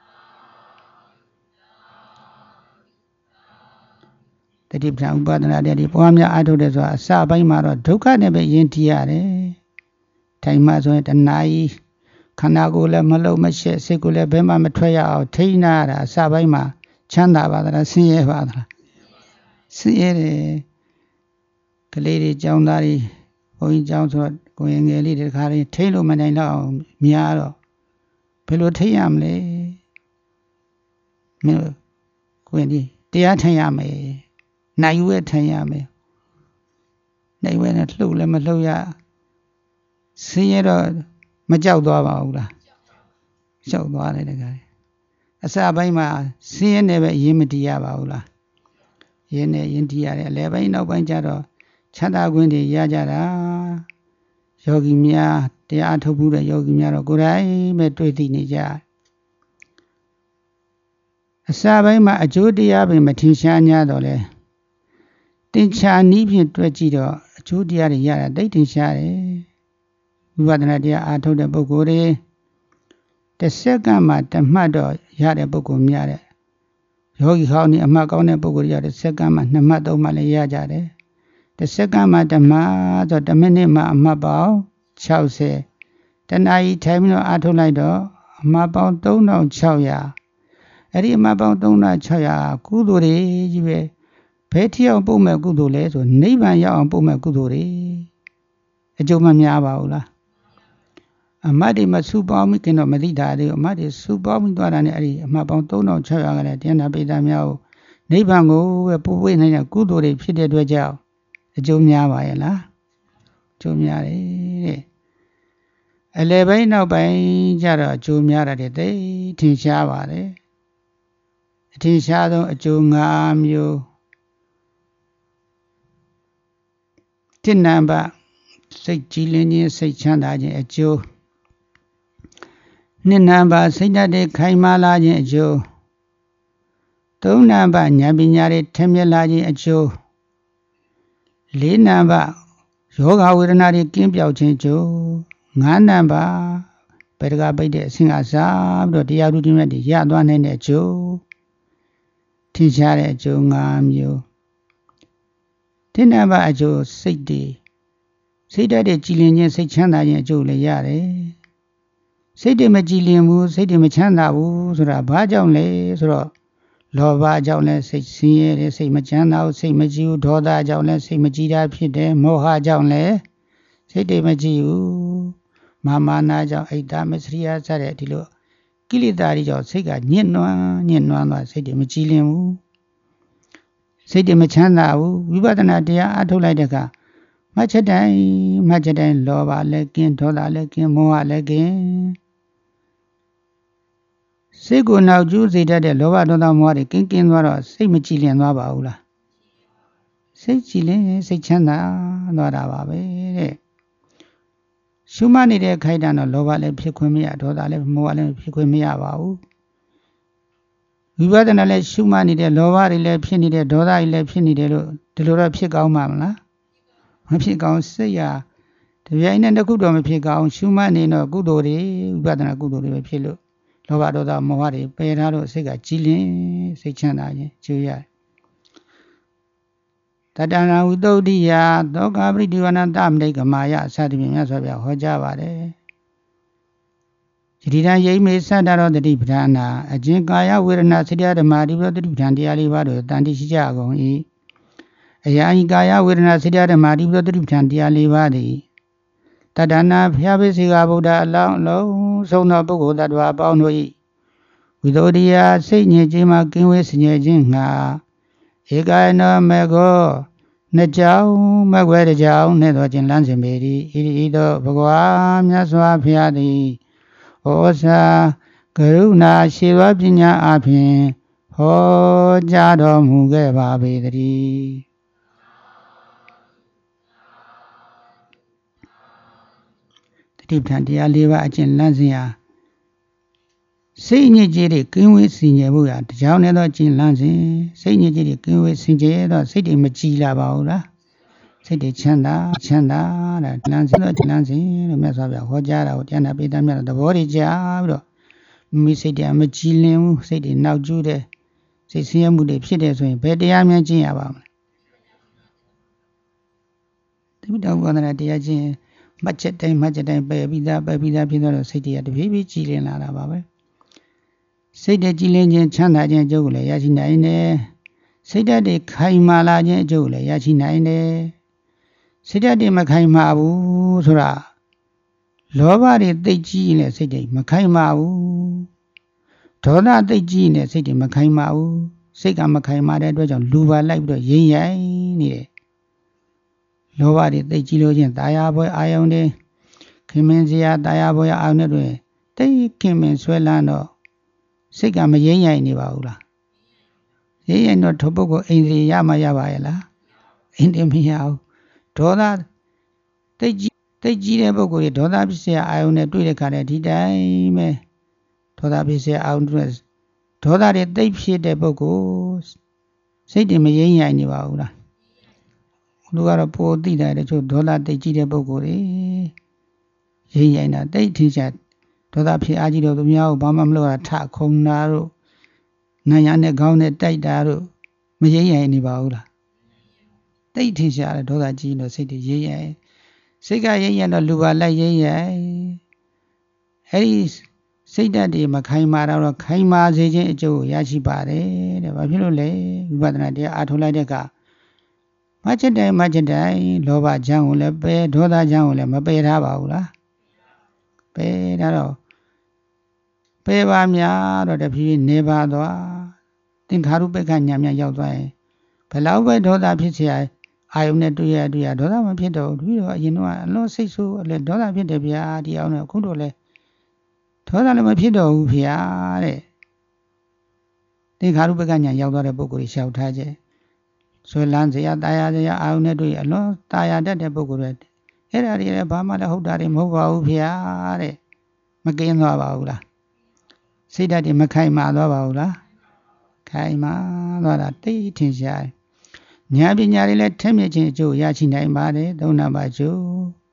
တတိပဋ္ဌာန်ဥပဒနာတရားဒီပွားများအားထုတ်တဲ့ဆိုတာအစပိုင်းမှာတော့ဒုက္ခနဲ့ပဲယဉ်တည်ရတယ်ထိုင်မှဆိုရင်တဏှာကြီးခန္ဓာကိုယ်လည်းမလုံးမရှက်စိတ်ကိုလည်းဘယ်မှမထွက်ရအောင်ထိန်းနာတာအစပိုင်းမှာချမ်းသာပါသလားဆင်းရဲပါသလားဆင်းရဲတယ်ကလေးတွေကျောင်းသားတွေဘုန်းကြီးကျောင်းဆိုတော့ကိုယ်ငယ်လေးတွေတခါလေးထိန်းလို့မနိုင်တော့အောင်များတော့ဘယ်လိုထိန်းရမလဲမင်းကိုယ်ဒီတရားထိုင်ရမယ်နိုင်ဝဲထိုင်ရမယ်နိုင်ဝဲနဲ့လှုပ်လည်းမလှုပ်ရဆင်းရဲတော့မကြောက်သွားပါဘူးလားကြောက်သွားတယ်တခါလေးအစပိုင်းမှာဆင်းရဲနေပဲအရင်မတည်ရပါဘူးလားရင်းနဲ့ရင်တည်ရတယ်အလယ်ပိုင်းနောက်ပိုင်းကျတော့ချမ်းသာခွင့်တွေရကြတာယောဂီများတရားထုတ်မှုတဲ့ယောဂီများတော့ကိုယ်တိုင်ပဲတွေ့သိနေကြအစပိုင်းမှာအကျိုးတရားပဲမထင်ရှား냐တော့လေတင်ချာနည်းဖြင့်တွေ့ကြည့်တော့အကျိုးတရားတွေရတာသိထင်ရှားတယ်ဝိပဿနာတရားအားထုတ်တဲ့ပုဂ္ဂိုလ်တွေတစ်စက္ကန့်မှာတမှတ်တော့ရတဲ့ပုဂ္ဂိုလ်များတဲ့ယောဂီဟောင်းนี่အမှတ်ကောင်းတဲ့ပုဂ္ဂိုလ်တွေတစ်စက္ကန့်မှာနှစ်မှတ်သုံးမှတ်လည်းရကြတယ်တစ်စက္ကန့်မှာတစ်မှတ်ဆိုတစ်မိနစ်မှာအမှတ်ပေါင်း၆၀တနာရီထိုင်ပြီးတော့အားထုတ်လိုက်တော့အမှတ်ပေါင်း၃၆၀၀အဲ့ဒီအမှတ်ပေါင်း၃၆၀၀ကုသိုလ်တွေကြီးပဲဘယ်ထီအောင်ပို့မဲ့ကုသိုလ်လဲဆိုနိဗ္ဗာန်ရောက်အောင်ပို့မဲ့ကုသိုလ်တွေအကျိုးမများပါဘူးလားအမတ်တွေမစုပေါင်းမိခင်တော့မသိတာတွေအမတ်တွေစုပေါင်းမိသွားတာနဲ့အဲ့ဒီအမတ်ပေါင်းသုံးထောင်ခြောက်ရာကလည်းတရားနာပိဋကများကိုနိဗ္ဗာန်ကိုပဲပို့ဝေးနိုင်တဲ့ကုသိုလ်တွေဖြစ်တဲ့အတွက်ကြောင့်အကျိုးများပါရဲ့လားအကျိုးများတယ်တဲ့အလယ်ပိုင်းနောက်ပိုင်းကျတော့အကျိုးများတာတွေသိထင်ရှားပါတယ်အထင်ရှားဆုံးအကျိုး၅မျိုးတစ်နံပါတ်စိတ်ကြည်လင်ခြင်းစိတ်ချမ်းသာခြင်းအကျိုးနှစ်နံပါတ်စိတ်ဓာတ်တွေခိုင်မာလာခြင်းအကျိုးသုံးနံပါတ်ဉာဏ်ပညာတွေထက်မြက်လာခြင်းအကျိုးလေးနံပါတ်ယောဂဝေဒနာတွေကင်းပြောက်ခြင်းအကျိုးငါးနံပါတ်ပေတကပိတ်တဲ့အဆင့်အစားပြီးတော့တရားဓုတင်မြတ်တွေရသွားနိုင်တဲ့အကျိုးထင်ရှားတဲ့အကျိုး၅မျိုးတစ်နံပါတ်အကျိုးစိတ်တွေစိတ်ဓာတ်တွေကြည်လင်ခြင်းစိတ်ချမ်းသာခြင်းအကျိုးလည်းရတယ်စိတ်တွေမကြည်လင်ဘူးစိတ်တွေမချမ်းသာဘူးဆိုတာဘာကြောင့်လဲဆိုတော့လောဘကြောင့်လည်းစိတ်ဆင်းရဲတယ်စိတ်မချမ်းသာဘူးစိတ်မကြည်ဘူးဒေါသကြောင့်လည်းစိတ်မကြည်တာဖြစ်တယ်မောဟကြောင့်လည်းစိတ်တွေမကြည်ဘူးမာမာနာကြောင့်အိတ်တာမစရိယစတဲ့ဒီလိုကိလေသာတွေကြောင့်စိတ်ကညှဉ်းနှွမ်းညှဉ်းနှွမ်းသွားစိတ်တွေမကြည်လင်ဘူးစိတ်တွေမချမ်းသာဘူးဝိပဿနာတရားအထုတ်လိုက်တဲ့အခါမှတ်ချက်တိုင်းမှတ်ချက်တိုင်းလောဘလည်းကင်းဒေါသလည်းကင်းမောဟလည်းကင်းစိတ်ကိုနောက်ကျူးစေတတ်တဲ့လောဘဒေါသမောဟတွေကင်းကင်းသွားတော့စိတ်မကြည်လင်သွားပါဘူးလားစိတ်ကြည်လင်စိတ်ချမ်းသာသွားတာပါပဲတဲ့ရှုမှတ်နေတဲ့ခိုက်တံတော့လောဘလည်းဖြစ်ခွင့်မရဒေါသလည်းမောဟလည်းဖြစ်ခွင့်မရပါဘူးဝိပဿနာလည်းရှုမှတ်နေတဲ့လောဘတွေလည်းဖြစ်နေတယ်ဒေါသတွေလည်းဖြစ်နေတယ်လို့ဒီလိုတော့ဖြစ်ကောင်းမှာမလားမဖြစ်ကောင်းစိတ်ရတပြိုင်နက်တစ်ခုတော့မဖြစ်ကောင်းရှုမှတ်နေတော့ကုသိုလ်တွေဝိပဿနာကုသိုလ်တွေပဲဖြစ်လို့လောဘဒေါသမောဟတွေပယ်ထားလို့စိတ်ကကြည်လင်စိတ်ချမ်းသာခြင်းကျိုးရတယ်တတနာဝိတုဒ္ဓိယသောကပရိဒီဝနတမနိကမာယစသဖြင့်မြတ်စွာဘုရားဟောကြားပါတယ်ယတိတံယိမေသတ္တရောတတိပဌာနာအကျဉ်ကာယဝေဒနာစိတ္တဓမ္မာဒီပရောတတိပဌာန်တရားလေးပါးတို့တန်တိရှိကြကုန်၏အယာဤကာယဝေဒနာစိတ္တဓမ္မာဒီပရောတတိပဌာန်တရားလေးပါးသည်တတနာဖျားပိစေကဗုဒ္ဓအလောင်းလုံးဆုံးသောပုဂ္ဂိုလ်တ attva အပေါင်းတို့၏ဝိသုဒ္ဓိယစိတ်ညစ်ခြင်းမှကင်းဝေးစင်ကြယ်ခြင်းငှာဧကနောမေကောနှစ်ကြောင်းမကွဲတစ်ကြောင်းနဲ့သောခြင်းလမ်းစဉ်ပေ၏ဤဤသို့ဘဂဝါမြတ်စွာဘုရားသည်ဩဇာကရုဏာရှိသောပညာအဖြင့်ဟောကြားတော်မူခဲ့ပါပေတည်းတတိပဌာန်တရားလေးပါးအကျင့်လမ်းစဉ်ဟာစိတ်ညစ်ကြေးတွေကင်းဝေးစင်ကြယ်ဖို့ရာတကြောင်နဲ့တော့ကျင့်လန်းစဉ်စိတ်ညစ်ကြေးတွေကင်းဝေးစင်ကြယ်တော့စိတ်တွေမကြည်လာပါဘူးလားစိတ်တွေချမ်းသာချမ်းသာတဲ့လန်းစဉ်တော့လန်းစဉ်လို့မြတ်စွာဘုရားဟောကြားတာကိုတရားနာပိဋကများသဘောတွေကြားပြီးတော့မိစိတ်တွေမကြည်လင်ဘူးစိတ်တွေနောက်ကျူးတယ်စိတ်ဆင်းရဲမှုတွေဖြစ်တယ်ဆိုရင်ဘယ်တရားများကျင့်ရပါမလဲတိပ္ပဝန္ဒနာတရားကျင့်မှတ်ချက်တိုင်းမှတ်ချက်တိုင်းပယ်ပြီးသားပယ်ပြီးသားဖြစ်တော့စိတ်တွေကတဖြည်းဖြည်းကြည်လင်လာတာပါပဲစိတ်တည်းကြည်လင်ခြင်းချမ်းသာခြင်းအကျိုးကိုလည်းရရှိနိုင်တယ်စိတ်ဓာတ်တွေခိုင်မာလာခြင်းအကျိုးကိုလည်းရရှိနိုင်တယ်စိတ်ဓာတ်တွေမခိုင်မာဘူးဆိုတာလောဘတွေသိကြီးရင်လည်းစိတ်တွေမခိုင်မာဘူးဒေါသသိကြီးရင်လည်းစိတ်တွေမခိုင်မာဘူးစိတ်ကမခိုင်မာတဲ့အတွက်ကြောင့်လူပါလိုက်ပြီးတော့ရိမ့်ရိုင်းနေတယ်လောဘတွေသိကြီးလို့ချင်းတာယာပွဲအာယုန်တွေခင်မင်းစရာတာယာပွဲအာယုန်တွေတိတ်ခင်မင်းဆွဲလန်းတော့စိတ်ကမရိမ့်ရိုင်နေပါဘူးလားရိမ့်ရိုင်တော့ထိုပုဂ္ဂိုလ်အိန္ဒြေရမှရပါရဲ့လားအိန္ဒြေမရဘူးဒေါသတိတ်ကြီးတိတ်ကြီးတဲ့ပုဂ္ဂိုလ်တွေဒေါသဖြစ်เสียအာယုန်နဲ့တွေ့တဲ့ခါတည်းဒီတိုင်းပဲဒေါသဖြစ်เสียအာယုန်တွေဒေါသတွေတိတ်ဖြစ်တဲ့ပုဂ္ဂိုလ်စိတ်တွေမရိမ့်ရိုင်နေပါဘူးလားလူကတော့ပိုသိတယ်တချို့ဒေါသတိတ်ကြီးတဲ့ပုဂ္ဂိုလ်တွေရိမ့်ရိုင်တာတိတ်ထင်ရှားဒေါသဖြစ်အားကြီးတော့သူများကိုဘာမှမလုပ်ရထခုံတာတို့နာရနဲ့ခေါင်းနဲ့တိုက်တာတို့မရိမ့်ရိုင်နေပါဘူးလားတိတ်ထင်ရှားတယ်ဒေါသကြီးတော့စိတ်တွေရိမ့်ရိုင်စိတ်ကရိမ့်ရိုင်တော့လူပါလိုက်ရိမ့်ရိုင်အဲ့ဒီစိတ်ဓာတ်တွေမခိုင်မာတော့ခိုင်မာစေခြင်းအကျိုးကိုရရှိပါတယ်တဲ့ဘာဖြစ်လို့လဲဝိပဿနာတရားအားထုတ်လိုက်တဲ့အခါမချက်တိုင်းမချက်တိုင်းလောဘချမ်းကိုလည်းပယ်ဒေါသချမ်းကိုလည်းမပယ်ထားပါဘူးလားပဲဒါတော့ပဲပါများတော့တဖြည်းဖြည်းနေပါသွားသင်္ခါရုပ္ပကညာများရောက်သွားရင်ဘယ်လောက်ပဲဒေါသဖြစ်เสียအာယုန်နဲ့တွေ့ရတွေ့ရဒေါသမဖြစ်တော့ဘူးပြီးတော့အရင်တော့အလွန်စိတ်ဆိုးအလဲဒေါသဖြစ်တယ်ဗျာဒီအောင်တော့အခုတော့လဲဒေါသလည်းမဖြစ်တော့ဘူးဗျာတဲ့သင်္ခါရုပ္ပကညာရောက်သွားတဲ့ပုဂ္ဂိုလ်ကြီးလျှောက်ထားခြင်းဆွဲလန်းစရာတာယာစရာအာယုန်နဲ့တွေ့အလွန်တာယာတတ်တဲ့ပုဂ္ဂိုလ်တွေအဲ့ဒါတွေလည်းဘာမှလည်းဟုတ်တာတွေမဟုတ်ပါဘူးဗျာတဲ့မကင်းသွားပါဘူးလားစိတ်ဓာတ်တွေမခိုင်မာသွားပါဘူးလားခိုင်မာသွားတာတိတ်ထင်ရှားဉာဏ်ပညာတွေလည်းထက်မြက်ခြင်းအကျိုးရရှိနိုင်ပါတယ်သုံးနံပါတ်အကျိုး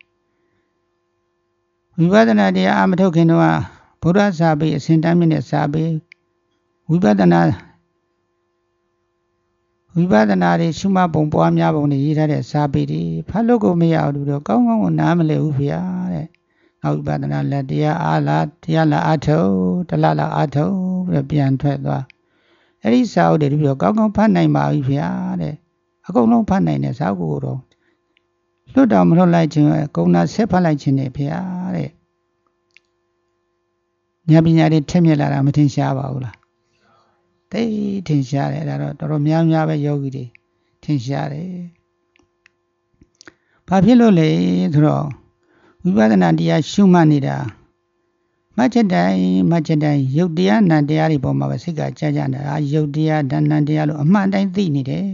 ဝိပဿနာတရားအမထုတ်ခင်တော့ဗုဒ္ဓစာပေအစဉ်တမ်းမြင့်တဲ့စာပေဝိပဿနာဝိပဿနာတွေရှုမှတ်ပုံပွားများပုံတွေရေးထားတဲ့စာပေတွေဖတ်လို့ကိုမရဘူးတော့ကောင်းကောင်းကိုနားမလည်ဘူးဗျာတဲ့နောက်ဝိပဿနာလက်တရားအားလားတရားလားအထုတ်တလားလားအထုတ်ပြီးပြန်ထွက်သွားအဲ့ဒီစာအုပ်တွေပြီးတော့ကောင်းကောင်းဖတ်နိုင်ပါပြီဗျာတဲ့အကုန်လုံးဖတ်နိုင်တဲ့စာအုပ်ကိုတော့လွတ်တော်မလွတ်လိုက်ခြင်းကုံနာဆက်ဖတ်လိုက်ခြင်းနဲ့ဗျာတဲ့ဉာဏ်ပညာတွေထက်မြက်လာတာမထင်ရှားပါဘူးလားတိတ်ထင်ရှားတယ်ဒါတော့တော်တော်များများပဲယောဂီတွေထင်ရှားတယ်ဘာဖြစ်လို့လဲဆိုတော့ဝိပဿနာတရားရှုမှတ်နေတာမှတ်ချက်တိုင်းမှတ်ချက်တိုင်းယုတ်တရားနံတရားတွေပေါ်မှာပဲစိတ်ကကြာကြာနေတာယုတ်တရားဓာနံတရားလို့အမှန်တိုင်းသိနေတယ်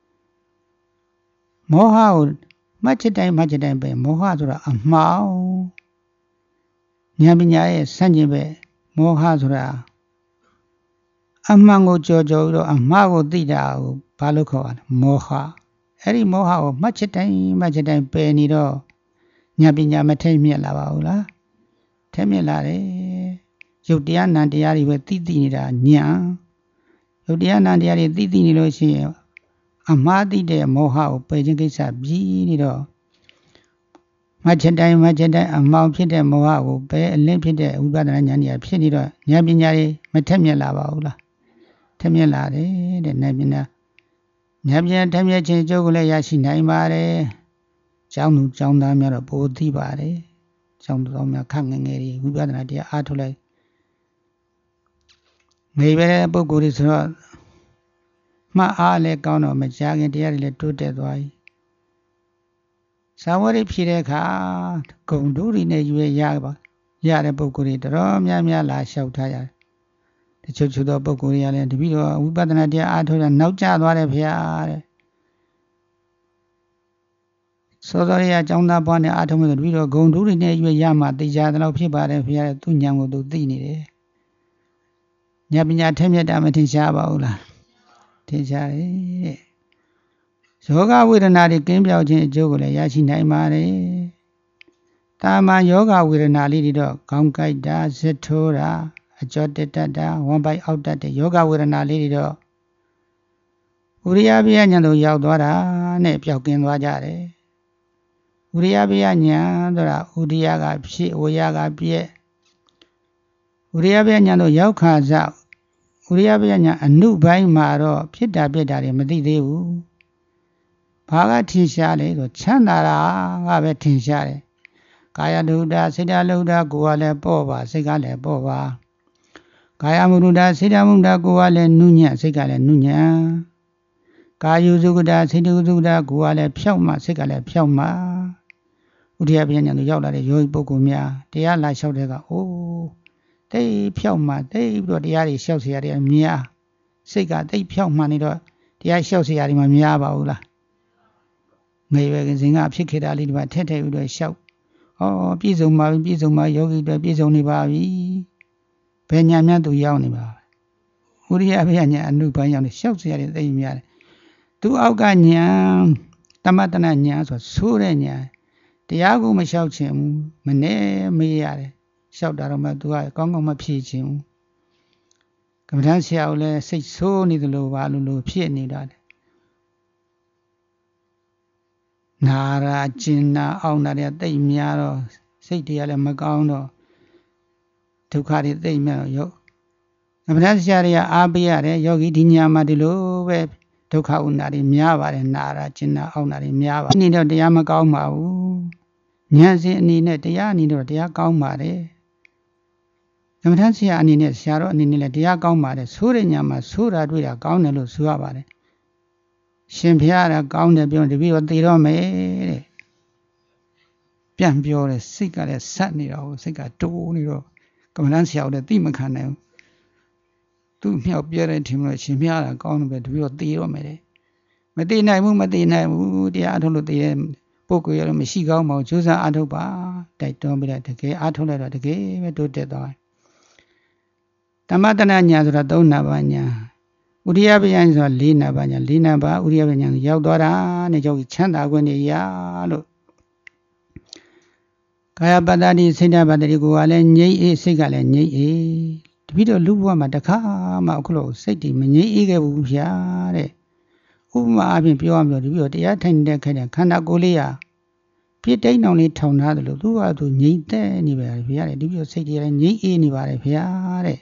မောဟကိုမှတ်ချက်တိုင်းမှတ်ချက်တိုင်းပဲမောဟဆိုတာအမှောင်ဉာဏ်ပညာရဲ့ဆန့်ကျင်ပဲမောဟဆိုတာအမှန်ကိုကြော်ကြော်ပြီးတော့အမှားကိုသိတာကိုဘာလို့ခေါ်ရလဲမောဟအဲ့ဒီမောဟကိုမှတ်ချက်တိုင်းမှတ်ချက်တိုင်းပယ်နေတော့ဉာဏ်ပညာမထိတ်မြက်လာပါဘူးလားထိတ်မြက်လာတယ်ရုပ်တရားနံတရားတွေပဲသိသိနေတာဉာဏ်ရုပ်တရားနံတရားတွေသိသိနေလို့ရှိရင်အမှားသိတဲ့မောဟကိုပယ်ခြင်းကိစ္စပြီးနေတော့မှတ်ချက်တိုင်းမှတ်ချက်တိုင်းအမှောင်ဖြစ်တဲ့မောဟကိုပယ်အလင်းဖြစ်တဲ့ဝိပဿနာဉာဏ်ကြီးဖြစ်နေတော့ဉာဏ်ပညာတွေမထက်မြက်လာပါဘူးလားထက်မြက်လာတယ်တဲ့ဉာဏ်ပညာဉာဏ်ပညာထက်မြက်ခြင်းအကျိုးကိုလည်းရရှိနိုင်ပါတယ်ကျောင်းသူကျောင်းသားများတော့ပိုသိပါတယ်ကျောင်းသူကျောင်းများခက်ငယ်ငယ်တွေဝိပဿနာတရားအားထုတ်လိုက်ငယ်ပဲပုဂ္ဂိုလ်တွေဆိုတော့မှတ်အားလည်းကောင်းတော့မကြခင်တရားတွေလည်းတိုးတက်သွားပြီသာဝတိဖြည့်တဲ့အခါဂုံဒုရီနဲ့ရွေရပါရတဲ့ပုဂ္ဂိုလ်တွေတော်များများလာလျှောက်ထားရတယ်တချို့ချို့သောပုဂ္ဂိုလ်တွေကလည်းတပည့်တော်ဝိပဿနာတရားအားထုတ်တာနောက်ကျသွားတယ်ဗျာတဲ့စောစောရအကြောင်းသားဘွားနဲ့အားထုတ်လို့တပည့်တော်ဂုံဒုရီနဲ့ရွေရမှသိကြတယ်လို့ဖြစ်ပါတယ်ဗျာတဲ့သူဉာဏ်ကိုသူသိနေတယ်ဉာဏ်ပညာထက်မြက်တာမထင်ရှားပါဘူးလားထင်ရှားတယ်တဲ့ယောဂဝေဒနာတွေကင်းပြောက်ခြင်းအကျိုးကိုလည်းရရှိနိုင်ပါတယ်တာမန်ယောဂဝေဒနာလေးတွေတော့ခေါင်းကိုက်တာဇက်ထိုးတာအကြောတက်တတ်တာဝမ်းပိုက်အောက်တတ်တဲ့ယောဂဝေဒနာလေးတွေတော့ဥရိယပယဉာဏ်တို့ရောက်သွားတာနဲ့ပျောက်ကင်းသွားကြတယ်ဥရိယပယဉာဏ်ဆိုတာဥဒိယကဖြစ်ဝေယကပြည့်ဥရိယပယဉာဏ်တို့ရောက်ခါစဥရိယပယဉာဏ်အနုပိုင်းမှာတော့ဖြစ်တာပြစ်တာတွေမသိသေးဘူးဘာကထင်ရှားလဲဆိုချမ်းသာတာကပဲထင်ရှားတယ်ကာယတုဒ္ဒစိတ္တလုဒ္ဒကိုယ်ကလည်းပေါ့ပါစိတ်ကလည်းပေါ့ပါကာယမုဒ္ဒစိတ္တမုဒ္ဒကိုယ်ကလည်းနုညံ့စိတ်ကလည်းနုညံ့ကာယုစုကဒစိတ္တကုစုကဒကိုယ်ကလည်းဖြောက်မှစိတ်ကလည်းဖြောက်မှဥဒိယပညာဉာဏ်တို့ရောက်လာတဲ့ယောဂီပုဂ္ဂိုလ်များတရားလာလျှောက်တဲ့ကအိုးတိတ်ဖြောက်မှတိတ်ပြီးတော့တရားတွေလျှောက်เสียရတယ်များစိတ်ကတိတ်ဖြောက်မှနေတော့တရားလျှောက်เสียရတယ်မှများပါဘူးလားငယ်ရွယ်စဉ်ကဖြစ်ခဲ့တာလေးဒီမှာထက်ထက်ပြီးတော့လျှောက်ဩပြည့်စုံပါပြီပြည့်စုံပါယောဂီတွေပြည့်စုံနေပါပြီဘယ်ညာများသူရောက်နေပါဥရိယဘယညာအနုပိုင်းရောက်နေလျှောက်เสียရတယ်သိများတယ်သူအောက်ကညာတမတနာညာဆိုဆိုးတဲ့ညာတရားကိုမလျှောက်ခြင်းဘူးမနဲ့မေးရတယ်လျှောက်တာတော့မှသူကကောင်းကောင်းမဖြေခြင်းဘူးကမ္မဋ္ဌာန်းဆရာကလည်းစိတ်ဆိုးနေသလိုပါလို့လို့ဖြစ်နေတာတယ်နာရာကျင်နာအောင်နာတဲ့တိတ်များတော့စိတ်တွေကလည်းမကောင်းတော့ဒုက္ခတွေသိမ့်များတော့ယောကမ္မဋ္ဌာန်းဆရာတွေကအားပေးရတယ်ယောဂီဒီညာမှာဒီလိုပဲဒုက္ခဥနာတွေများပါတယ်နာရာကျင်နာအောင်နာတွေများပါနေတော့တရားမကောင်းပါဘူးဉာဏ်စဉ်အနေနဲ့တရားအနေနဲ့တရားကောင်းပါတယ်ကမ္မထဆရာအနေနဲ့ဆရာတော်အနေနဲ့လည်းတရားကောင်းပါတယ်ဆိုးတဲ့ဉာဏ်မှာဆိုးတာတွေ့တာကောင်းတယ်လို့ဆိုရပါတယ်ရှင်ဘုရားကကောင်းတယ်ပြောတပည့်တော်သိတော့မယ်တဲ့ပြန်ပြောတယ်စိတ်ကလည်းဆက်နေတော့စိတ်ကတိုးနေတော့ကမ္မထဆရာလည်းသိမခံနိုင်ဘူးသူ့မြောက်ပြတဲ့ထင်လို့ရှင်ဘုရားကကောင်းတယ်ပဲတပည့်တော်သိတော့မယ်တဲ့မသိနိုင်ဘူးမသိနိုင်ဘူးတရားအထုတ်လို့သိတဲ့ပုဂ္ဂိုလ်ရလို့မရှိကောင်းမအောင်ကြိုးစားအထုတ်ပါတိုက်တွန်းပြီးတော့တကယ်အထုတ်လိုက်တော့တကယ်ပဲတိုးတက်သွားတမ္မတနာညာဆိုတာသုံးနာပါညာဥရိယပညာဆိုတာလေးနာပါညာလေးနာပါဥရိယပညာရောက်သွားတာနဲ့ကြောင့်ချမ်းသာခွင့်နေရလို့ကာယပတ္တိစိတ်ဓာတ်ပတ္တိကိုယ်ကလည်းငြိမ့်အေးစိတ်ကလည်းငြိမ့်အေးတပိတော့လူဘဝမှာတခါမှအခုလို့စိတ်တည်မငြိမ့်အေးခဲ့ဘူးဗျာတဲ့ဥပမာအပြင်ပြောရမလို့တပိတော့တရားထိုင်နေတဲ့ခိုင်တဲ့ခန္ဓာကိုယ်လေးဟာပြစ်တိတ်အောင်လေးထောင်ထားတယ်လို့သူကသူငြိမ့်တဲ့နေပါလေဗျာတဲ့တပိတော့စိတ်တည်လည်းငြိမ့်အေးနေပါတယ်ဗျာတဲ့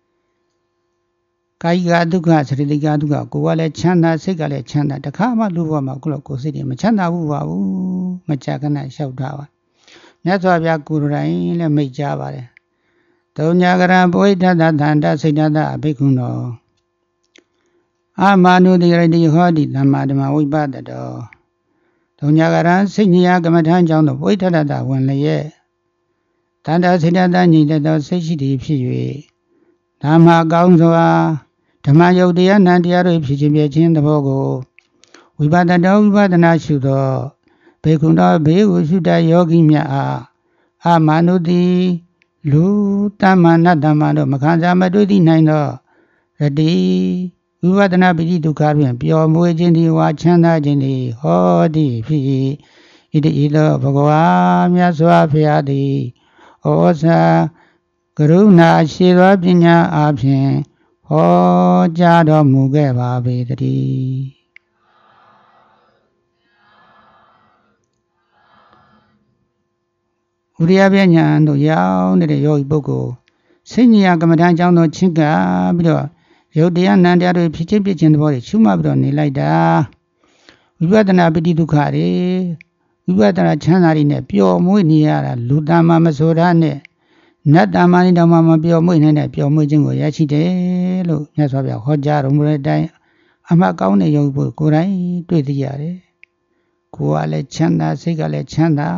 ကာယကဒုက္ခစရိတိကဒုက္ခကိုယ်ကလည်းချမ်းသာစိတ်ကလည်းချမ်းသာတခါမှလူဘဝမှာအခုလို့ကိုယ်စိတ်တွေမချမ်းသာဘူးပါဘူးမကြခဏလျှောက်ထားပါမြတ်စွာဘုရားကိုယ်တိုင်လည်းမိတ်ကြပါတယ်တုံညာကရံပုရိသတ္တသန္တစိတ်တတအဘိက္ခုနောအာမနုတိရတိဟောတိသမ္မာဓမ္မဝိပဿတောတုံညာကရံစိတ်ညာကမ္မထံကြောင့်သောပုရိသတ္တဝင်လျက်တန္တစိတ်တတညီတသောစိတ်ရှိသည်ဖြစ်၍ဓမ္မကောင်းစွာဓမ္မယုတ်တရားနံတရားတို့ဖြစ်ခြင်းပြခြင်းသဘောကိုဝိပဿနာဝိပဿနာရှုသောဘေကုဏ္ဍဘေးကိုရှုတတ်ယောဂီမြတ်အားအာမနုတိလူတမ္မာနတ္တမတို့မခံစားမတွေ့သိနိုင်သောရတိဝိပဿနာပိဋိဒုက္ခဖြင့်ပျော်မွေ့ခြင်းဒီဝါချမ်းသာခြင်းဒီဟောတိဖြစ်ဣတိဤသောဘဂဝါမြတ်စွာဘုရားသည်ဩဇာကရုဏာရှိသောပညာအားဖြင့်ဟောကြားတော်မူခဲ့ပါပေတည်းဥရိယပညာတို့ရောက်နေတဲ့ယောဂီပုဂ္ဂိုလ်စိတ်ဉာဏ်ကမ္မဋ္ဌာန်းအကြောင်းတော်ချင်းကပြီးတော့ယုတ်တရားနံတရားတွေဖြစ်ချင်းဖြစ်ချင်းသဘောတွေရှုမှတ်ပြီးတော့နေလိုက်တာဝိပဿနာပိဋိဒုက္ခတွေဝိပဿနာချမ်းသာတွေနဲ့ပျော်မွေ့နေရတာလူတမ္မာမဆိုတာနဲ့နတ်တမ္မာနေတော်မှာမပျော်မွေ့နိုင်တဲ့ပျော်မွေ့ခြင်းကိုရရှိတယ်လို့မြတ်စွာဘုရားဟောကြားတော်မူတဲ့အတိုင်းအမှတ်ကောင်းတဲ့ယောဂီပုဂ္ဂိုလ်ကိုယ်တိုင်တွေ့သိရတယ်ကိုယ်ကလည်းချမ်းသာစိတ်ကလည်းချမ်းသာ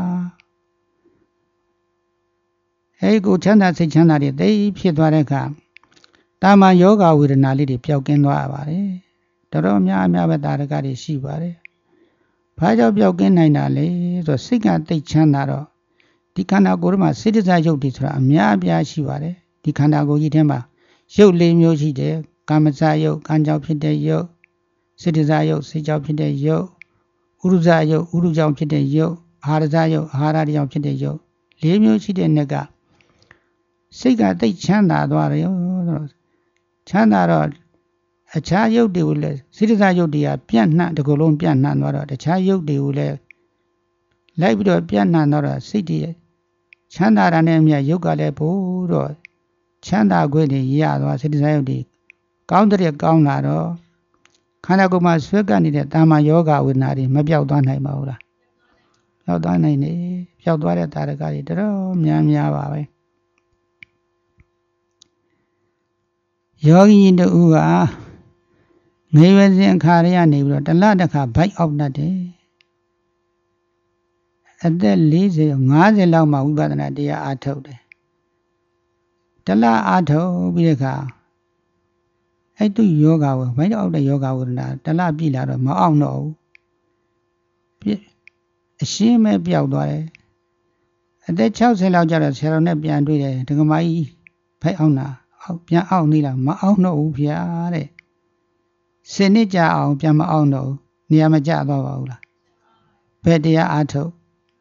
အဲဒီကိုချမ်းသာစိတ်ချမ်းသာတွေသိဖြစ်သွားတဲ့အခါတာမန်ယောဂဝေဒနာလေးတွေပျောက်ကင်းသွားပါတယ်တော်တော်များများပဲတာရကတွေရှိပါတယ်ဘာကြောင့်ပျောက်ကင်းနိုင်တာလဲဆိုတော့စိတ်ကသိချမ်းသာတော့ဒီခန္ဓာကိုယ်မှာစေတစာရုပ်တွေဆိုတာအများအပြားရှိပါတယ်ဒီခန္ဓာကိုယ်ကြီးထဲမှာရုပ်လေးမျိုးရှိတယ်ကာမဇရုပ်ကံကြောင့်ဖြစ်တဲ့ရုပ်စေတစာရုပ်စေကြောင့်ဖြစ်တဲ့ရုပ်ဥရုဇရုပ်ဥရုကြောင့်ဖြစ်တဲ့ရုပ်အာဟာရဇရုပ်အာဟာရကြောင့်ဖြစ်တဲ့ရုပ်လေးမျိုးရှိတဲ့နှစ်ကစိတ်ကသိချမ်းသာသွားတယ်ဆိုတော့ချမ်းသာတော့အခြားရုပ်တွေကိုလည်းစေတစာရုပ်တွေကပြန့်နှံ့တစ်ခုလုံးပြန့်နှံ့သွားတော့တခြားရုပ်တွေကိုလည်းလိုက်ပြီးတော့ပြန့်နှံ့တော့စိတ်တွေချမ်းသာတာနဲ့အမျှရုပ်ကလည်းဘိုးတော့ချမ်းသာခွင့်တွေရသွားစေတစာရုပ်တွေကောင်းတဲ့ကောင်းလာတော့ခန္ဓာကိုယ်မှာဆွဲကပ်နေတဲ့တာမန်ယောဂဝေဒနာတွေမပြောက်သွားနိုင်ပါဘူးလားပြောက်သွားနိုင်တယ်ပြောက်သွားတဲ့တာရကတွေတော်တော်များများပါပဲယောဂီတို့ကငယ်ရွယ်စဉ်အခါရကနေပြီးတော့တလတစ်ခါဘိုက်အောက်တတ်တယ်အသက်လေးဆယ် ငါးဆယ်လောက်မှဝိပဿနာတရားအားထုတ်တယ်တလအားထုတ်ပြီးတဲ့အခါအဲ့သူယောဂဝဘိုက်အောက်တဲ့ယောဂဝေဒနာတလပြည့်လာတော့မအောင်တော့ဘူးပြည့်အရှင်းမဲ့ပြောက်သွားတယ်အသက်၆၀လောက်ကျတော့ဆရာတော်နဲ့ပြန်တွေ့တယ်ဒကမကြီးဘိုက်အောင်တာအောက်ပြန်အောင်နေလားမအောင်တော့ဘူးဗျာတဲ့စနစ်ကြအောင်ပြန်မအောင်တော့ဘူးနေရာမကျသွားပါဘူးလားဘယ်တရားအားထုတ်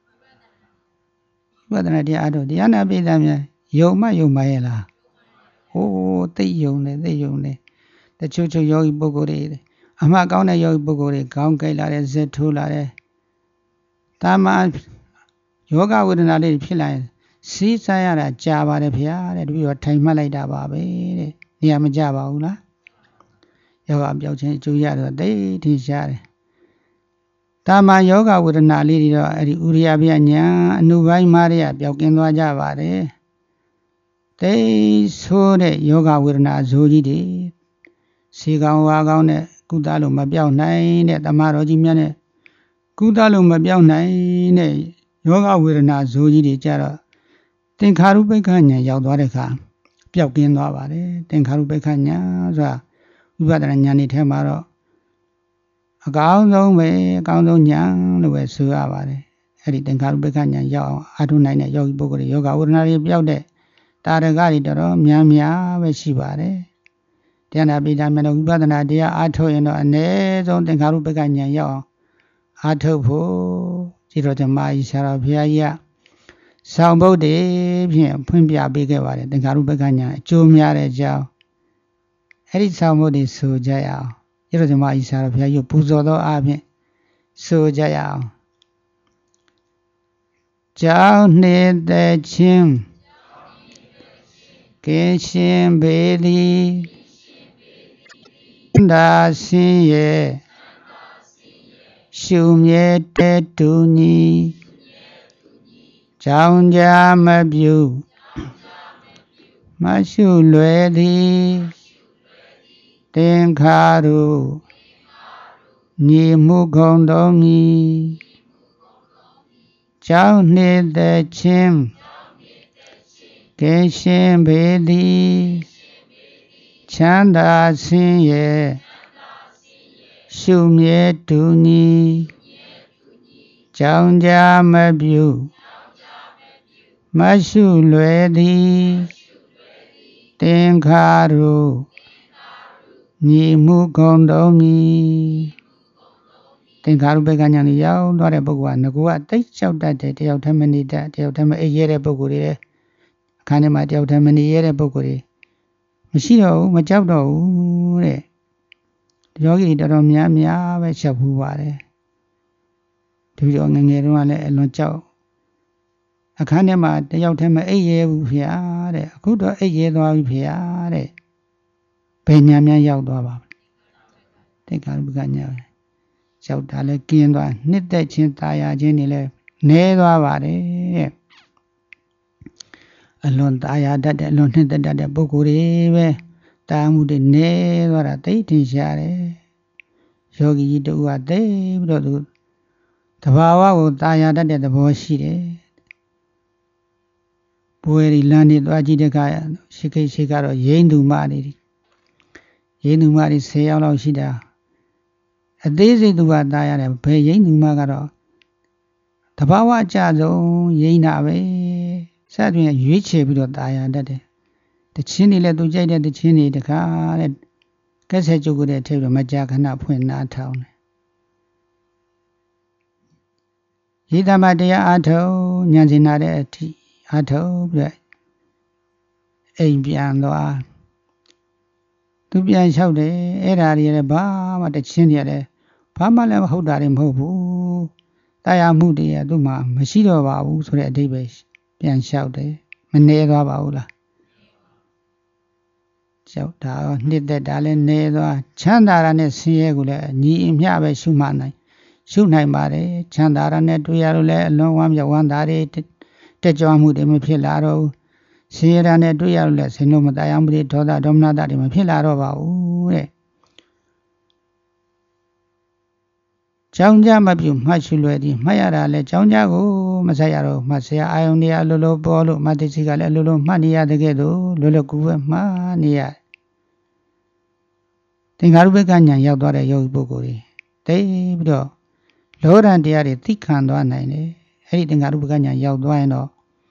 ဝိပဿနာတရားအားထုတ်တရားနာပိဋကများယုံမယုံမရဲ့လားဟိုးသိယုံတယ်သိယုံတယ်တချို့ချို့ယောဂီပုဂ္ဂိုလ်တွေအမှကောင်းတဲ့ယောဂီပုဂ္ဂိုလ်တွေခေါင်းကိုက်လာတဲ့ဇက်ထိုးလာတဲ့တာမန်ယောဂဝေဒနာလေးဖြစ်လာရင်စီးစားရတာကြာပါတယ်ဗျာတဲ့တပည့်တော်ထိုင်မှတ်လိုက်တာပါပဲတဲ့နေရာမကျပါဘူးလားယောဂပြောက်ခြင်းအကျိုးရတော့သိထင်ရှားတယ်တတာမန်ယောဂဝေဒနာလေးတွေတော့အဲ့ဒီဥရိယပြညာအနုပိုင်းမာရပျောက်ကင်းသွားကြပါတယ်တိတ်ဆိုးတဲ့ယောဂဝေဒနာဇိုးကြီးတွေစီကောင်ဝါကောင်နဲ့ကုသလို့မပြောင်းနိုင်တဲ့တမတော်ကြီးများနဲ့ကုသလို့မပြောင်းနိုင်တဲ့ယောဂဝေဒနာဇိုးကြီးတွေကြတော့သင်္ခါရုပ္ပခဉာဏ်ရောက်သွားတဲ့အခါပျောက်ကင်းသွားပါတယ်သင်္ခါရုပ္ပခဉာဏ်ဆိုတာဝိပဿနာဉာဏ်တွေထဲမှာတော့အကောင်းဆုံးပဲအကောင်းဆုံးဉာဏ်လို့ပဲဆိုရပါတယ်အဲ့ဒီသင်္ခါရုပ္ပခဉာဏ်ရောက်အောင်အားထုတ်နိုင်တဲ့ယောဂီပုဂ္ဂိုလ်တွေယောဂဝေဒနာတွေပျောက်တဲ့တာရကတွေတော်တော်များများပဲရှိပါတယ်တရားနာပိဋကမြတ်ဝိပဿနာတရားအားထုတ်ရင်တော့အ ਨੇ ဆုံးသင်္ခါရုပ္ပခဉာဏ်ရောက်အောင်အားထုတ်ဖို့ဒီတော့ဓမ္မကြီးဆရာတော်ဘုရားကြီးကဆောင်ဘုဒ္ဓေဖြင့်ဖွင့်ပြပေးခဲ့ပါတယ်သင်္ခါရုပ္ပခဉာဏ်အကျိုးများတဲ့အကြောင်းအဲ့ဒီဆောင်ဘုဒ္ဓေဆိုကြရအောင်ဒီတော့ဓမ္မကြီးဆရာတော်ဘုရားကြီးပူဇော်သောအားဖြင့်ဆိုကြရအောင်ကြောင်းနှစ်သက်ခြင်းကင်းရှင်ပေသည်ဒါဆင်းရဲ့ရှုမြဲတဲ့တူညီကြောင်းကြမပြုမရှုလွယ်သည်သင်္ခါရုညီမှုကုန်တော်မီကြောင်းနှစ်သက်ခြင်းကင်းရှင်ပေသည်ချမ်းသာဆင်းရဲရှုမြဲတူညီကြောင်းကြမပြုမရှုလွယ်သည်သင်္ခါရုညီမှုကုန်တော်မီသင်္ခါရုပ္ပခဉာဏ်ကြီးရောက်သွားတဲ့ပုဂ္ဂိုလ်ကငကူကတိတ်လျှောက်တတ်တယ်တယောက်တည်းမနေတတ်တယောက်တည်းမအိပ်ရတဲ့ပုဂ္ဂိုလ်တွေအခန်းထဲမှာတယောက်တည်းမနေရတဲ့ပုဂ္ဂိုလ်တွေမရှိတော့ဘူးမကြောက်တော့ဘူးတဲ့ယောဂီတော်တော်များများပဲချက်ဖူးပါတယ်ဒီလိုငငယ်တုန်းကလည်းအလွန်ကြောက်အခန်းထဲမှာတယောက်တည်းမအိပ်ရဘူးဖေဟာတဲ့အခုတော့အိပ်ရသွားပြီဖေဟာတဲ့ဘယ်ညာများရောက်သွားပါသင်္ခါရုပ္ပခဉာဏ်ရောက်တာလဲกินသွားနှစ်သက်ခြင်းตายခြင်းတွေလဲနဲသွားပါတယ်တဲ့အလွန်ตายတတ်တဲ့အလွန်နှစ်သက်တတ်တဲ့ပုဂ္ဂိုလ်တွေပဲတာမှုတွေနဲသွားတာသိထင်ရှားတယ်ယောဂီကြီးတူကသိပြီးတော့သူတဘာဝကိုตายတတ်တဲ့သဘောရှိတယ်ဘွယ်ဒီလမ်းတွေသွားကြည့်တဲ့အခါရှိခိရှိကတော့ရိမ့်သူမနေတယ်ရိမ့်သူမတွေဆယ်ယောက်လောက်ရှိတာအသေးစိတ်သူကตายရတယ်ဘယ်ရိမ့်သူမကတော့တဘာဝအကြဆုံးရိမ့်တာပဲစသဖြင့်ရွေးချယ်ပြီးတော့ตายရတတ်တယ်တချင်းတွေလည်းသူကြိုက်တဲ့တချင်းတွေတခါတဲ့ကက်ဆက်ကျုပ်ကိုတဲ့ထည့်ပြီးမကြာခဏဖွင့်နာထောင်တယ်ရေးသမတရားအားထုတ်ဉာဏ်စင်နာတဲ့အထိအားထုတ်ပြီးတော့အိမ်ပြန်သွားသူပြန်လျှောက်တယ်အဲ့ဒါတွေလည်းဘာမှတချင်းတွေလည်းဘာမှလည်းမဟုတ်တာတွေမဟုတ်ဘူးတရားမှုတွေကသူ့မှာမရှိတော့ပါဘူးဆိုတဲ့အဓိပ္ပာယ်ပြန်လျှောက်တယ်မနေသွားပါဘူးလားလျှောက်တာနှစ်သက်တာလည်းနေသွားချမ်းသာတာနဲ့ဆင်းရဲကိုလည်းညီအမျှပဲရှုမှတ်နိုင်ရှုနိုင်ပါတယ်ချမ်းသာတာနဲ့တွေ့ရလို့လည်းအလွန်ဝမ်းမြောက်ဝမ်းသာတွေတက်ကြွမှုတွေမဖြစ်လာတော့ဘူးဆင်းရဲတာနဲ့တွေ့ရလို့လည်းစိတ်လုံးမတရားမှုတွေဒေါသဒေါမနတာတွေမဖြစ်လာတော့ပါဘူးတဲ့ကြောင်းကြမပြုမှတ်ရှုလွယ်သည်မှတ်ရတာလဲကြောင်းကြကိုမဆက်ရတော့မှတ်ဆရာအာယုန်တွေအလိုလိုပေါ်လို့မှတ်သိစိကလည်းအလိုလိုမှတ်နေရတဲ့ကဲ့သို့လွယ်လွယ်ကူကူမှတ်နေရသင်္ခါရုပ္ပခဉာဏ်ရောက်သွားတဲ့ယောဂီပုဂ္ဂိုလ်တွေတိတ်ပြီးတော့လောရန်တရားတွေသိခံသွားနိုင်တယ်အဲ့ဒီသင်္ခါရုပ္ပခဉာဏ်ရောက်သွားရင်တော့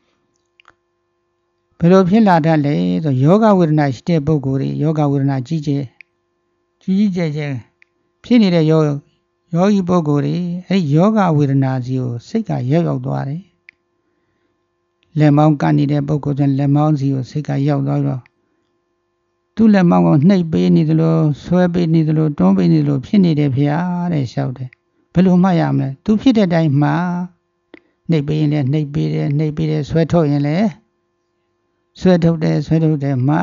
ဘယ်လိုဖြစ်လာတတ်လဲဆိုယောဂဝေဒနာရှိတဲ့ပုဂ္ဂိုလ်တွေယောဂဝေဒနာကြီးကျယ်ကြီးကြီးကျယ်ကျယ်ဖြစ်နေတဲ့ယောယောဂီပုဂ္ဂိုလ်တွေအဲ့ဒီယောဂဝေဒနာစီကိုစိတ်ကရောက်ရောက်သွားတယ်လက်မောင်းကနေတဲ့ပုဂ္ဂိုလ်ဆိုလက်မောင်းစီကိုစိတ်ကရောက်သွားတော့သူ့လက်မောင်းကိုနှိပ်ပေးနေသလိုဆွဲပေးနေသလိုတွန်းပေးနေသလိုဖြစ်နေတယ်ဖေဟာတဲ့လျှောက်တယ်ဘယ်လိုမှတ်ရမလဲသူဖြစ်တဲ့အတိုင်းမှနှိပ်ပေးရင်လည်းနှိပ်ပေးတယ်နှိပ်ပေးတယ်ဆွဲထုတ်ရင်လည်းဆွဲထုတ်တယ်ဆွဲထုတ်တယ်မှ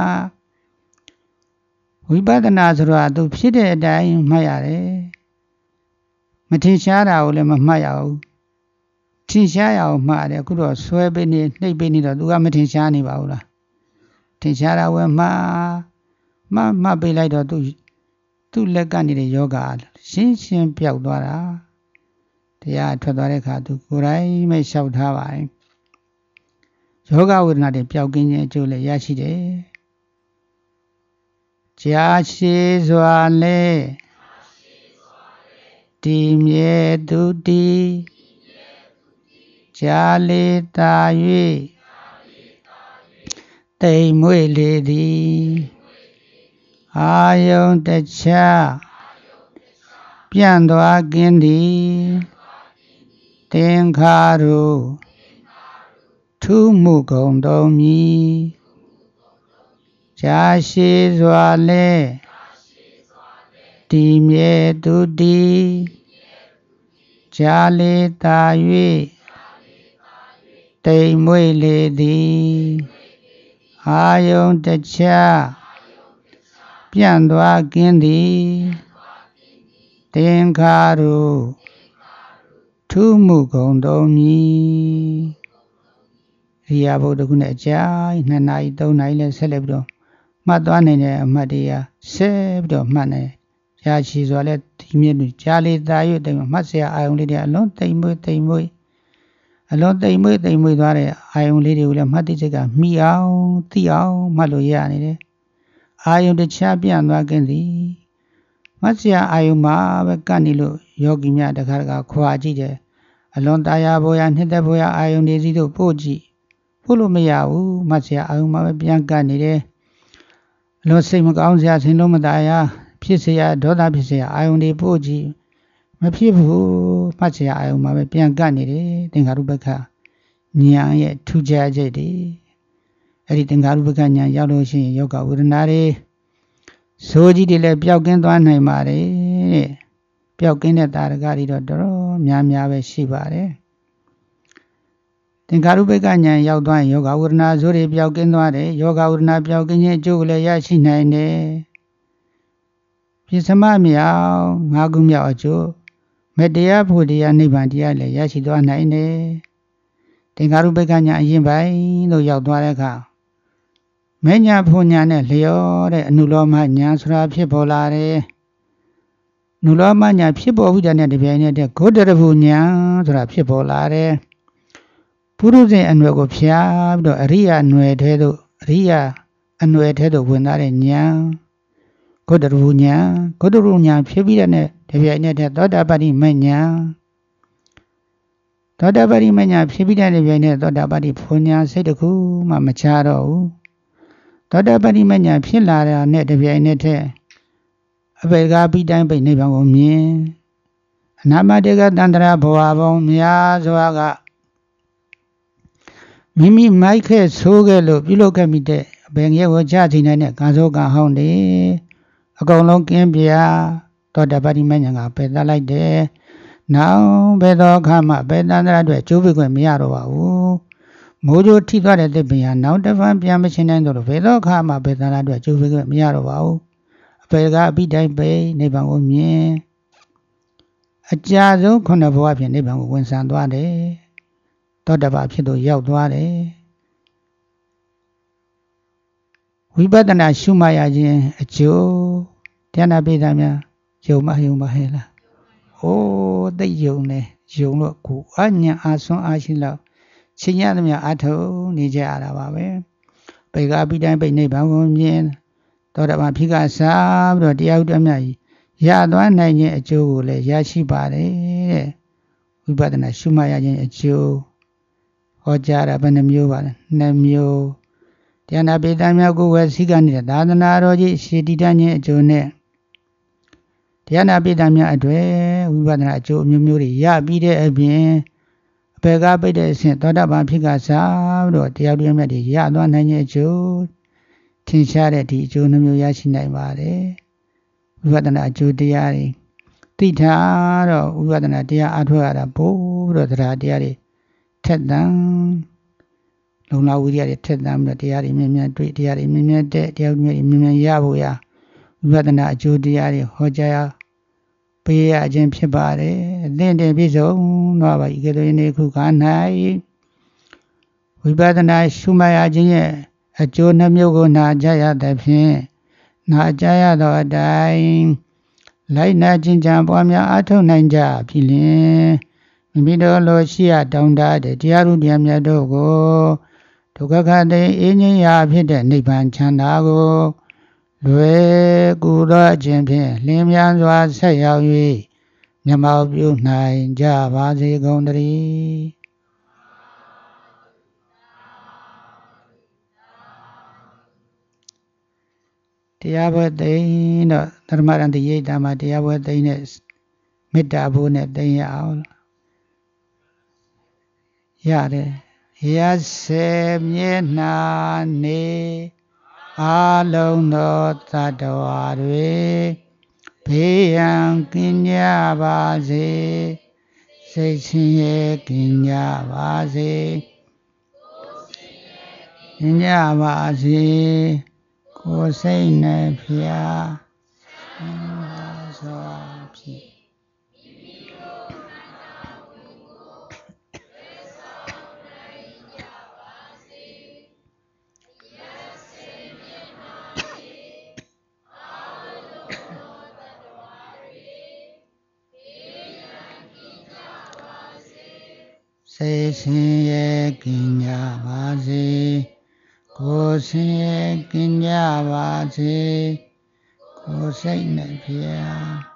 ဝိပဿနာဆိုတာသူဖြစ်တဲ့အတိုင်းမှတ်ရတယ်မထင်ရှားတာကိုလည်းမမှတ်ရဘူးထင်ရှားရအောင်မှားတယ်အခုတော့ဆွဲပေးနေနှိပ်ပေးနေတော့သူကမထင်ရှားနေပါဘူးလားထင်ရှားတာဝယ်မှားမှတ်မှတ်ပေးလိုက်တော့သူသူ့လက်ကနေတဲ့ယောဂရှင်းရှင်းပြောက်သွားတာတရားထွက်သွားတဲ့အခါသူကိုယ်တိုင်ပဲလျှောက်ထားပါတယ်ယောဂဝေဒနာတွေပျောက်ကင်းခြင်းအကျိုးလည်းရရှိတယ်ကြာရှည်စွာလဲဒီမြဲသူတီကြာလေတာ၍တိမ်မွေ့လေသည်အာယုံတခြားပြန့်သွားကင်းသည်သင်္ခါရုထူးမှုကုန်တော်မူကြာရှည်စွာလဲဒီမြဲသူတီကြာလေတာ၍တိမ်မွေ့လေသည်အာယုံတခြားပြန့်သွားကင်းသည်သင်္ခါရုထူးမှုကုန်တော်မူရိယာဘုဒ္ဓကုနဲ့အကြာနှစ်နာရီသုံးနာရီလဲဆက်လက်ပြီးတော့မှတ်သွားနိုင်တဲ့အမှတ်တရားဆက်ပြီးတော့မှတ်နိုင်ကြာရှည်စွာလဲဒီမြင့်ကြာလေတာ၍တိမ်မှတ်စရာအာယုံလေးတွေအလုံးတိမ်မွေ့တိမ်မွေ့အလုံးတိမ်မွေ့တိမ်မွေ့သွားတဲ့အာယုံလေးတွေကိုလည်းမှတ်သိစိတ်ကမိအောင်သိအောင်မှတ်လို့ရနေတယ်အာယုံတခြားပြန့်သွားခြင်းသည်မှတ်စရာအာယုံမှာပဲကပ်နေလို့ယောဂီများတခါတခါခွာကြည့်တယ်အလွန်ตายဘောရနှစ်သက်ဘောရအာယုံတွေစီတို့ပို့ကြည့်ပို့လို့မရဘူးမှတ်စရာအာယုံမှာပဲပြန်ကပ်နေတယ်အလွန်စိတ်မကောင်းစရာဆင်လုံးမသားရဖြစ်เสียဒေါသဖြစ်เสียအာယုန်တွေပို့ကြည့်မဖြစ်ဘူးမှတ်เสียအာယုန်မှာပဲပြန်ကပ်နေတယ်သင်္ခါရုပ္ပခဉာဏ်ရဲ့ထူးခြားချက်တွေအဲ့ဒီသင်္ခါရုပ္ပခဉာဏ်ရောက်လို့ရှိရင်ယောဂဝေဒနာတွေဆိုးကြီးတွေလည်းပျောက်ကင်းသွားနိုင်ပါတယ်တဲ့ပျောက်ကင်းတဲ့တာရကတွေတော့တော်တော်များများပဲရှိပါတယ်သင်္ခါရုပ္ပခဉာဏ်ရောက်သွားရင်ယောဂဝေဒနာဆိုးတွေပျောက်ကင်းသွားတယ်ယောဂဝေဒနာပျောက်ကင်းခြင်းအကျိုးကိုလည်းရရှိနိုင်တယ်ပြစ္စမမြောင်ငါးခုမြောက်အကျိုးမေတ္တရားဖို့တရားနိဗ္ဗာန်တရားလည်းရရှိသွားနိုင်တယ်သင်္ခါရုပ္ပခဉာဏ်အရင်ပိုင်းလို့ရောက်သွားတဲ့အခါမဉ္ဇဉ်ဖို့ညာနဲ့လျော်တဲ့အနုလောမညာဆိုတာဖြစ်ပေါ်လာတယ်နုလောမညာဖြစ်ပေါ်ပြီးတဲ့တပြိုင်နက်တည်းဂုတ္တရဖူညာဆိုတာဖြစ်ပေါ်လာတယ်ပုရုဇဉ်အနွယ်ကိုဖျားပြီးတော့အရိယာအနွယ်ထဲသို့အရိယာအနွယ်ထဲသို့ဝင်လာတဲ့ညာဂုတ္တရူညာဂုတ္တရူညာဖြစ်ပြီးတဲ့နဲ့တပြိုင်နက်တည်းသောတာပတိမညာသောတာပတိမညာဖြစ်ပြီးတဲ့တပြိုင်နက်သောတာပတိဖွညာစိတ်တခုမှမချတော့ဘူးသောတာပတိမညာဖြစ်လာတဲ့နဲ့တပြိုင်နက်တည်းအပေကာပိတိုင်းပိနိဗ္ဗာန်ကိုမြင်အနာမတေကတန္တရာဘဝပေါင်းများစွာကမိမိမိုက်ခဲ့ဆိုးခဲ့လို့ပြုလုပ်ခဲ့မိတဲ့အပေငယ်ကိုချချိန်နိုင်တဲ့ကာသောကဟောင်းတယ်အကုန်လုံးကင်းပြသောတာပတိမဉ္ဇဉ်ကပယ်သလိုက်တယ်။နောက်ဘယ်သောအခါမှပယ်သန္တရာအတွက်ကျိုးပိခွင့်မရတော့ပါဘူး။မိုးကြိုးထိသွားတဲ့သစ်ပင်ဟာနောက်တစ်ဖန်ပြန်မရှင်နိုင်တော့ဘယ်သောအခါမှပယ်သန္တရာအတွက်ကျိုးပိခွင့်မရတော့ပါဘူး။အပယ်ကအပိတိုင်းပိနိဗ္ဗာန်ကိုမြင်အကြာဆုံးခုနှစ်ဘဝဖြင့်နိဗ္ဗာန်ကိုဝင်ဆံသွားတယ်။သောတာပန်ဖြစ်သူရောက်သွားတယ်။ဝိပဿနာရှုမှတ်ရခြင်းအကျိုးတရားနာပိဋကများယုံမယုံပါဟဲ့လား။အိုးသိယုံနေယုံလို့ကိုအညာအာဆွမ်းအားရှိလောက်ချင်းရသမျှအထုံနေကြရတာပါပဲ။ပိဋကပိတိုင်းပိနိဗ္ဗာန်ကိုမြင်သောတာပန်ဖြစ်ကစားပြီးတော့တရားဥဒ္ဓမြတ်ရသွားနိုင်ခြင်းအကျိုးကိုလည်းရရှိပါတယ်တဲ့။ဝိပဿနာရှုမှတ်ရခြင်းအကျိုးဟောကြားတာဘယ်နှမျိုးပါလဲ။နှစ်မျိုးတရားနာပိဋကများကိုဝယ်စည်းကနေတဲ့သာသနာတော်ကြီးရှေတည်တတ်ခြင်းအကျိုးနဲ့တရားနာပိဋကများအတွေ့ဝိပဿနာအကျိုးအမျိုးမျိုးတွေရပြီးတဲ့အပြင်အပေကပိဋတဲ့အဆင့်သောတာပန်ဖြစ်ကစားပြီးတော့တရားတရားမြတ်တွေရသွားနိုင်ခြင်းအကျိုးထင်ရှားတဲ့ဒီအကျိုးနှမျိုးရရှိနိုင်ပါတယ်ဝိပဿနာအကျိုးတရားတွေသိထားတော့ဝိပဿနာတရားအထောက်ရတာပို့ပြီးတော့တရားတရားတွေထက်သန်လုံလဝိရိယတွေထက်သန်ပြီးတော့တရားတွေမြင်မြန်တွေ့တရားတွေမြင်မြန်တဲ့တရားတွေမြင်မြန်ရဖို့ရဝိပဿနာအကျိုးတရားတွေဟောကြားပေးရခြင်းဖြစ်ပါတယ်အသင့်တင်ပြည့်စုံသွားပါ၏ကဲ့သို့ယနေ့ခုခါ၌ဝိပဿနာရှုမှတ်ရခြင်းရဲ့အကျိုးနှမျိုးကိုနာကြားရသဖြင့်နာကြားရသောအတိုင်းလိုက်နာကျင့်ကြံပွားများအားထုတ်နိုင်ကြပြီလျှင်မိမိတို့လိုရှိရတောင်းတတဲ့တရားဥတရားမြတ်တို့ကိုဒုက္ခခတိအင်းကြီးရာဖြစ်တဲ့နိဗ္ဗာန်ချမ်းသာကိုလွယ်ကူသောအခြင်းဖြင့်လင်းမြန်စွာဆက်ရောက်၍မျက်မှောက်ပြုနိုင်ကြပါစေကုန်သတည်းတရားပွဲသိမ်းတော့ဓမ္မရံတရိပ်တာမှာတရားပွဲသိမ်းတဲ့မေတ္တာဘုန်းနဲ့သိမ်းရအောင်ရတယ်ရစေမျက်နှာနေအာလုံးသောသတ္တဝါတွေဘေးရန်ကင်းကြပါစေစိတ်ဆင်းရဲကင်းကြပါစေကင်းကြပါစေကိုယ်စိတ်နဲ့ဖျားစွာဖြင့်စိတ်ဆင်းရဲကင်းကြပါစေကိုယ်ဆင်းရဲကင်းကြပါစေကိုယ်စိတ်နဲ့ဖျား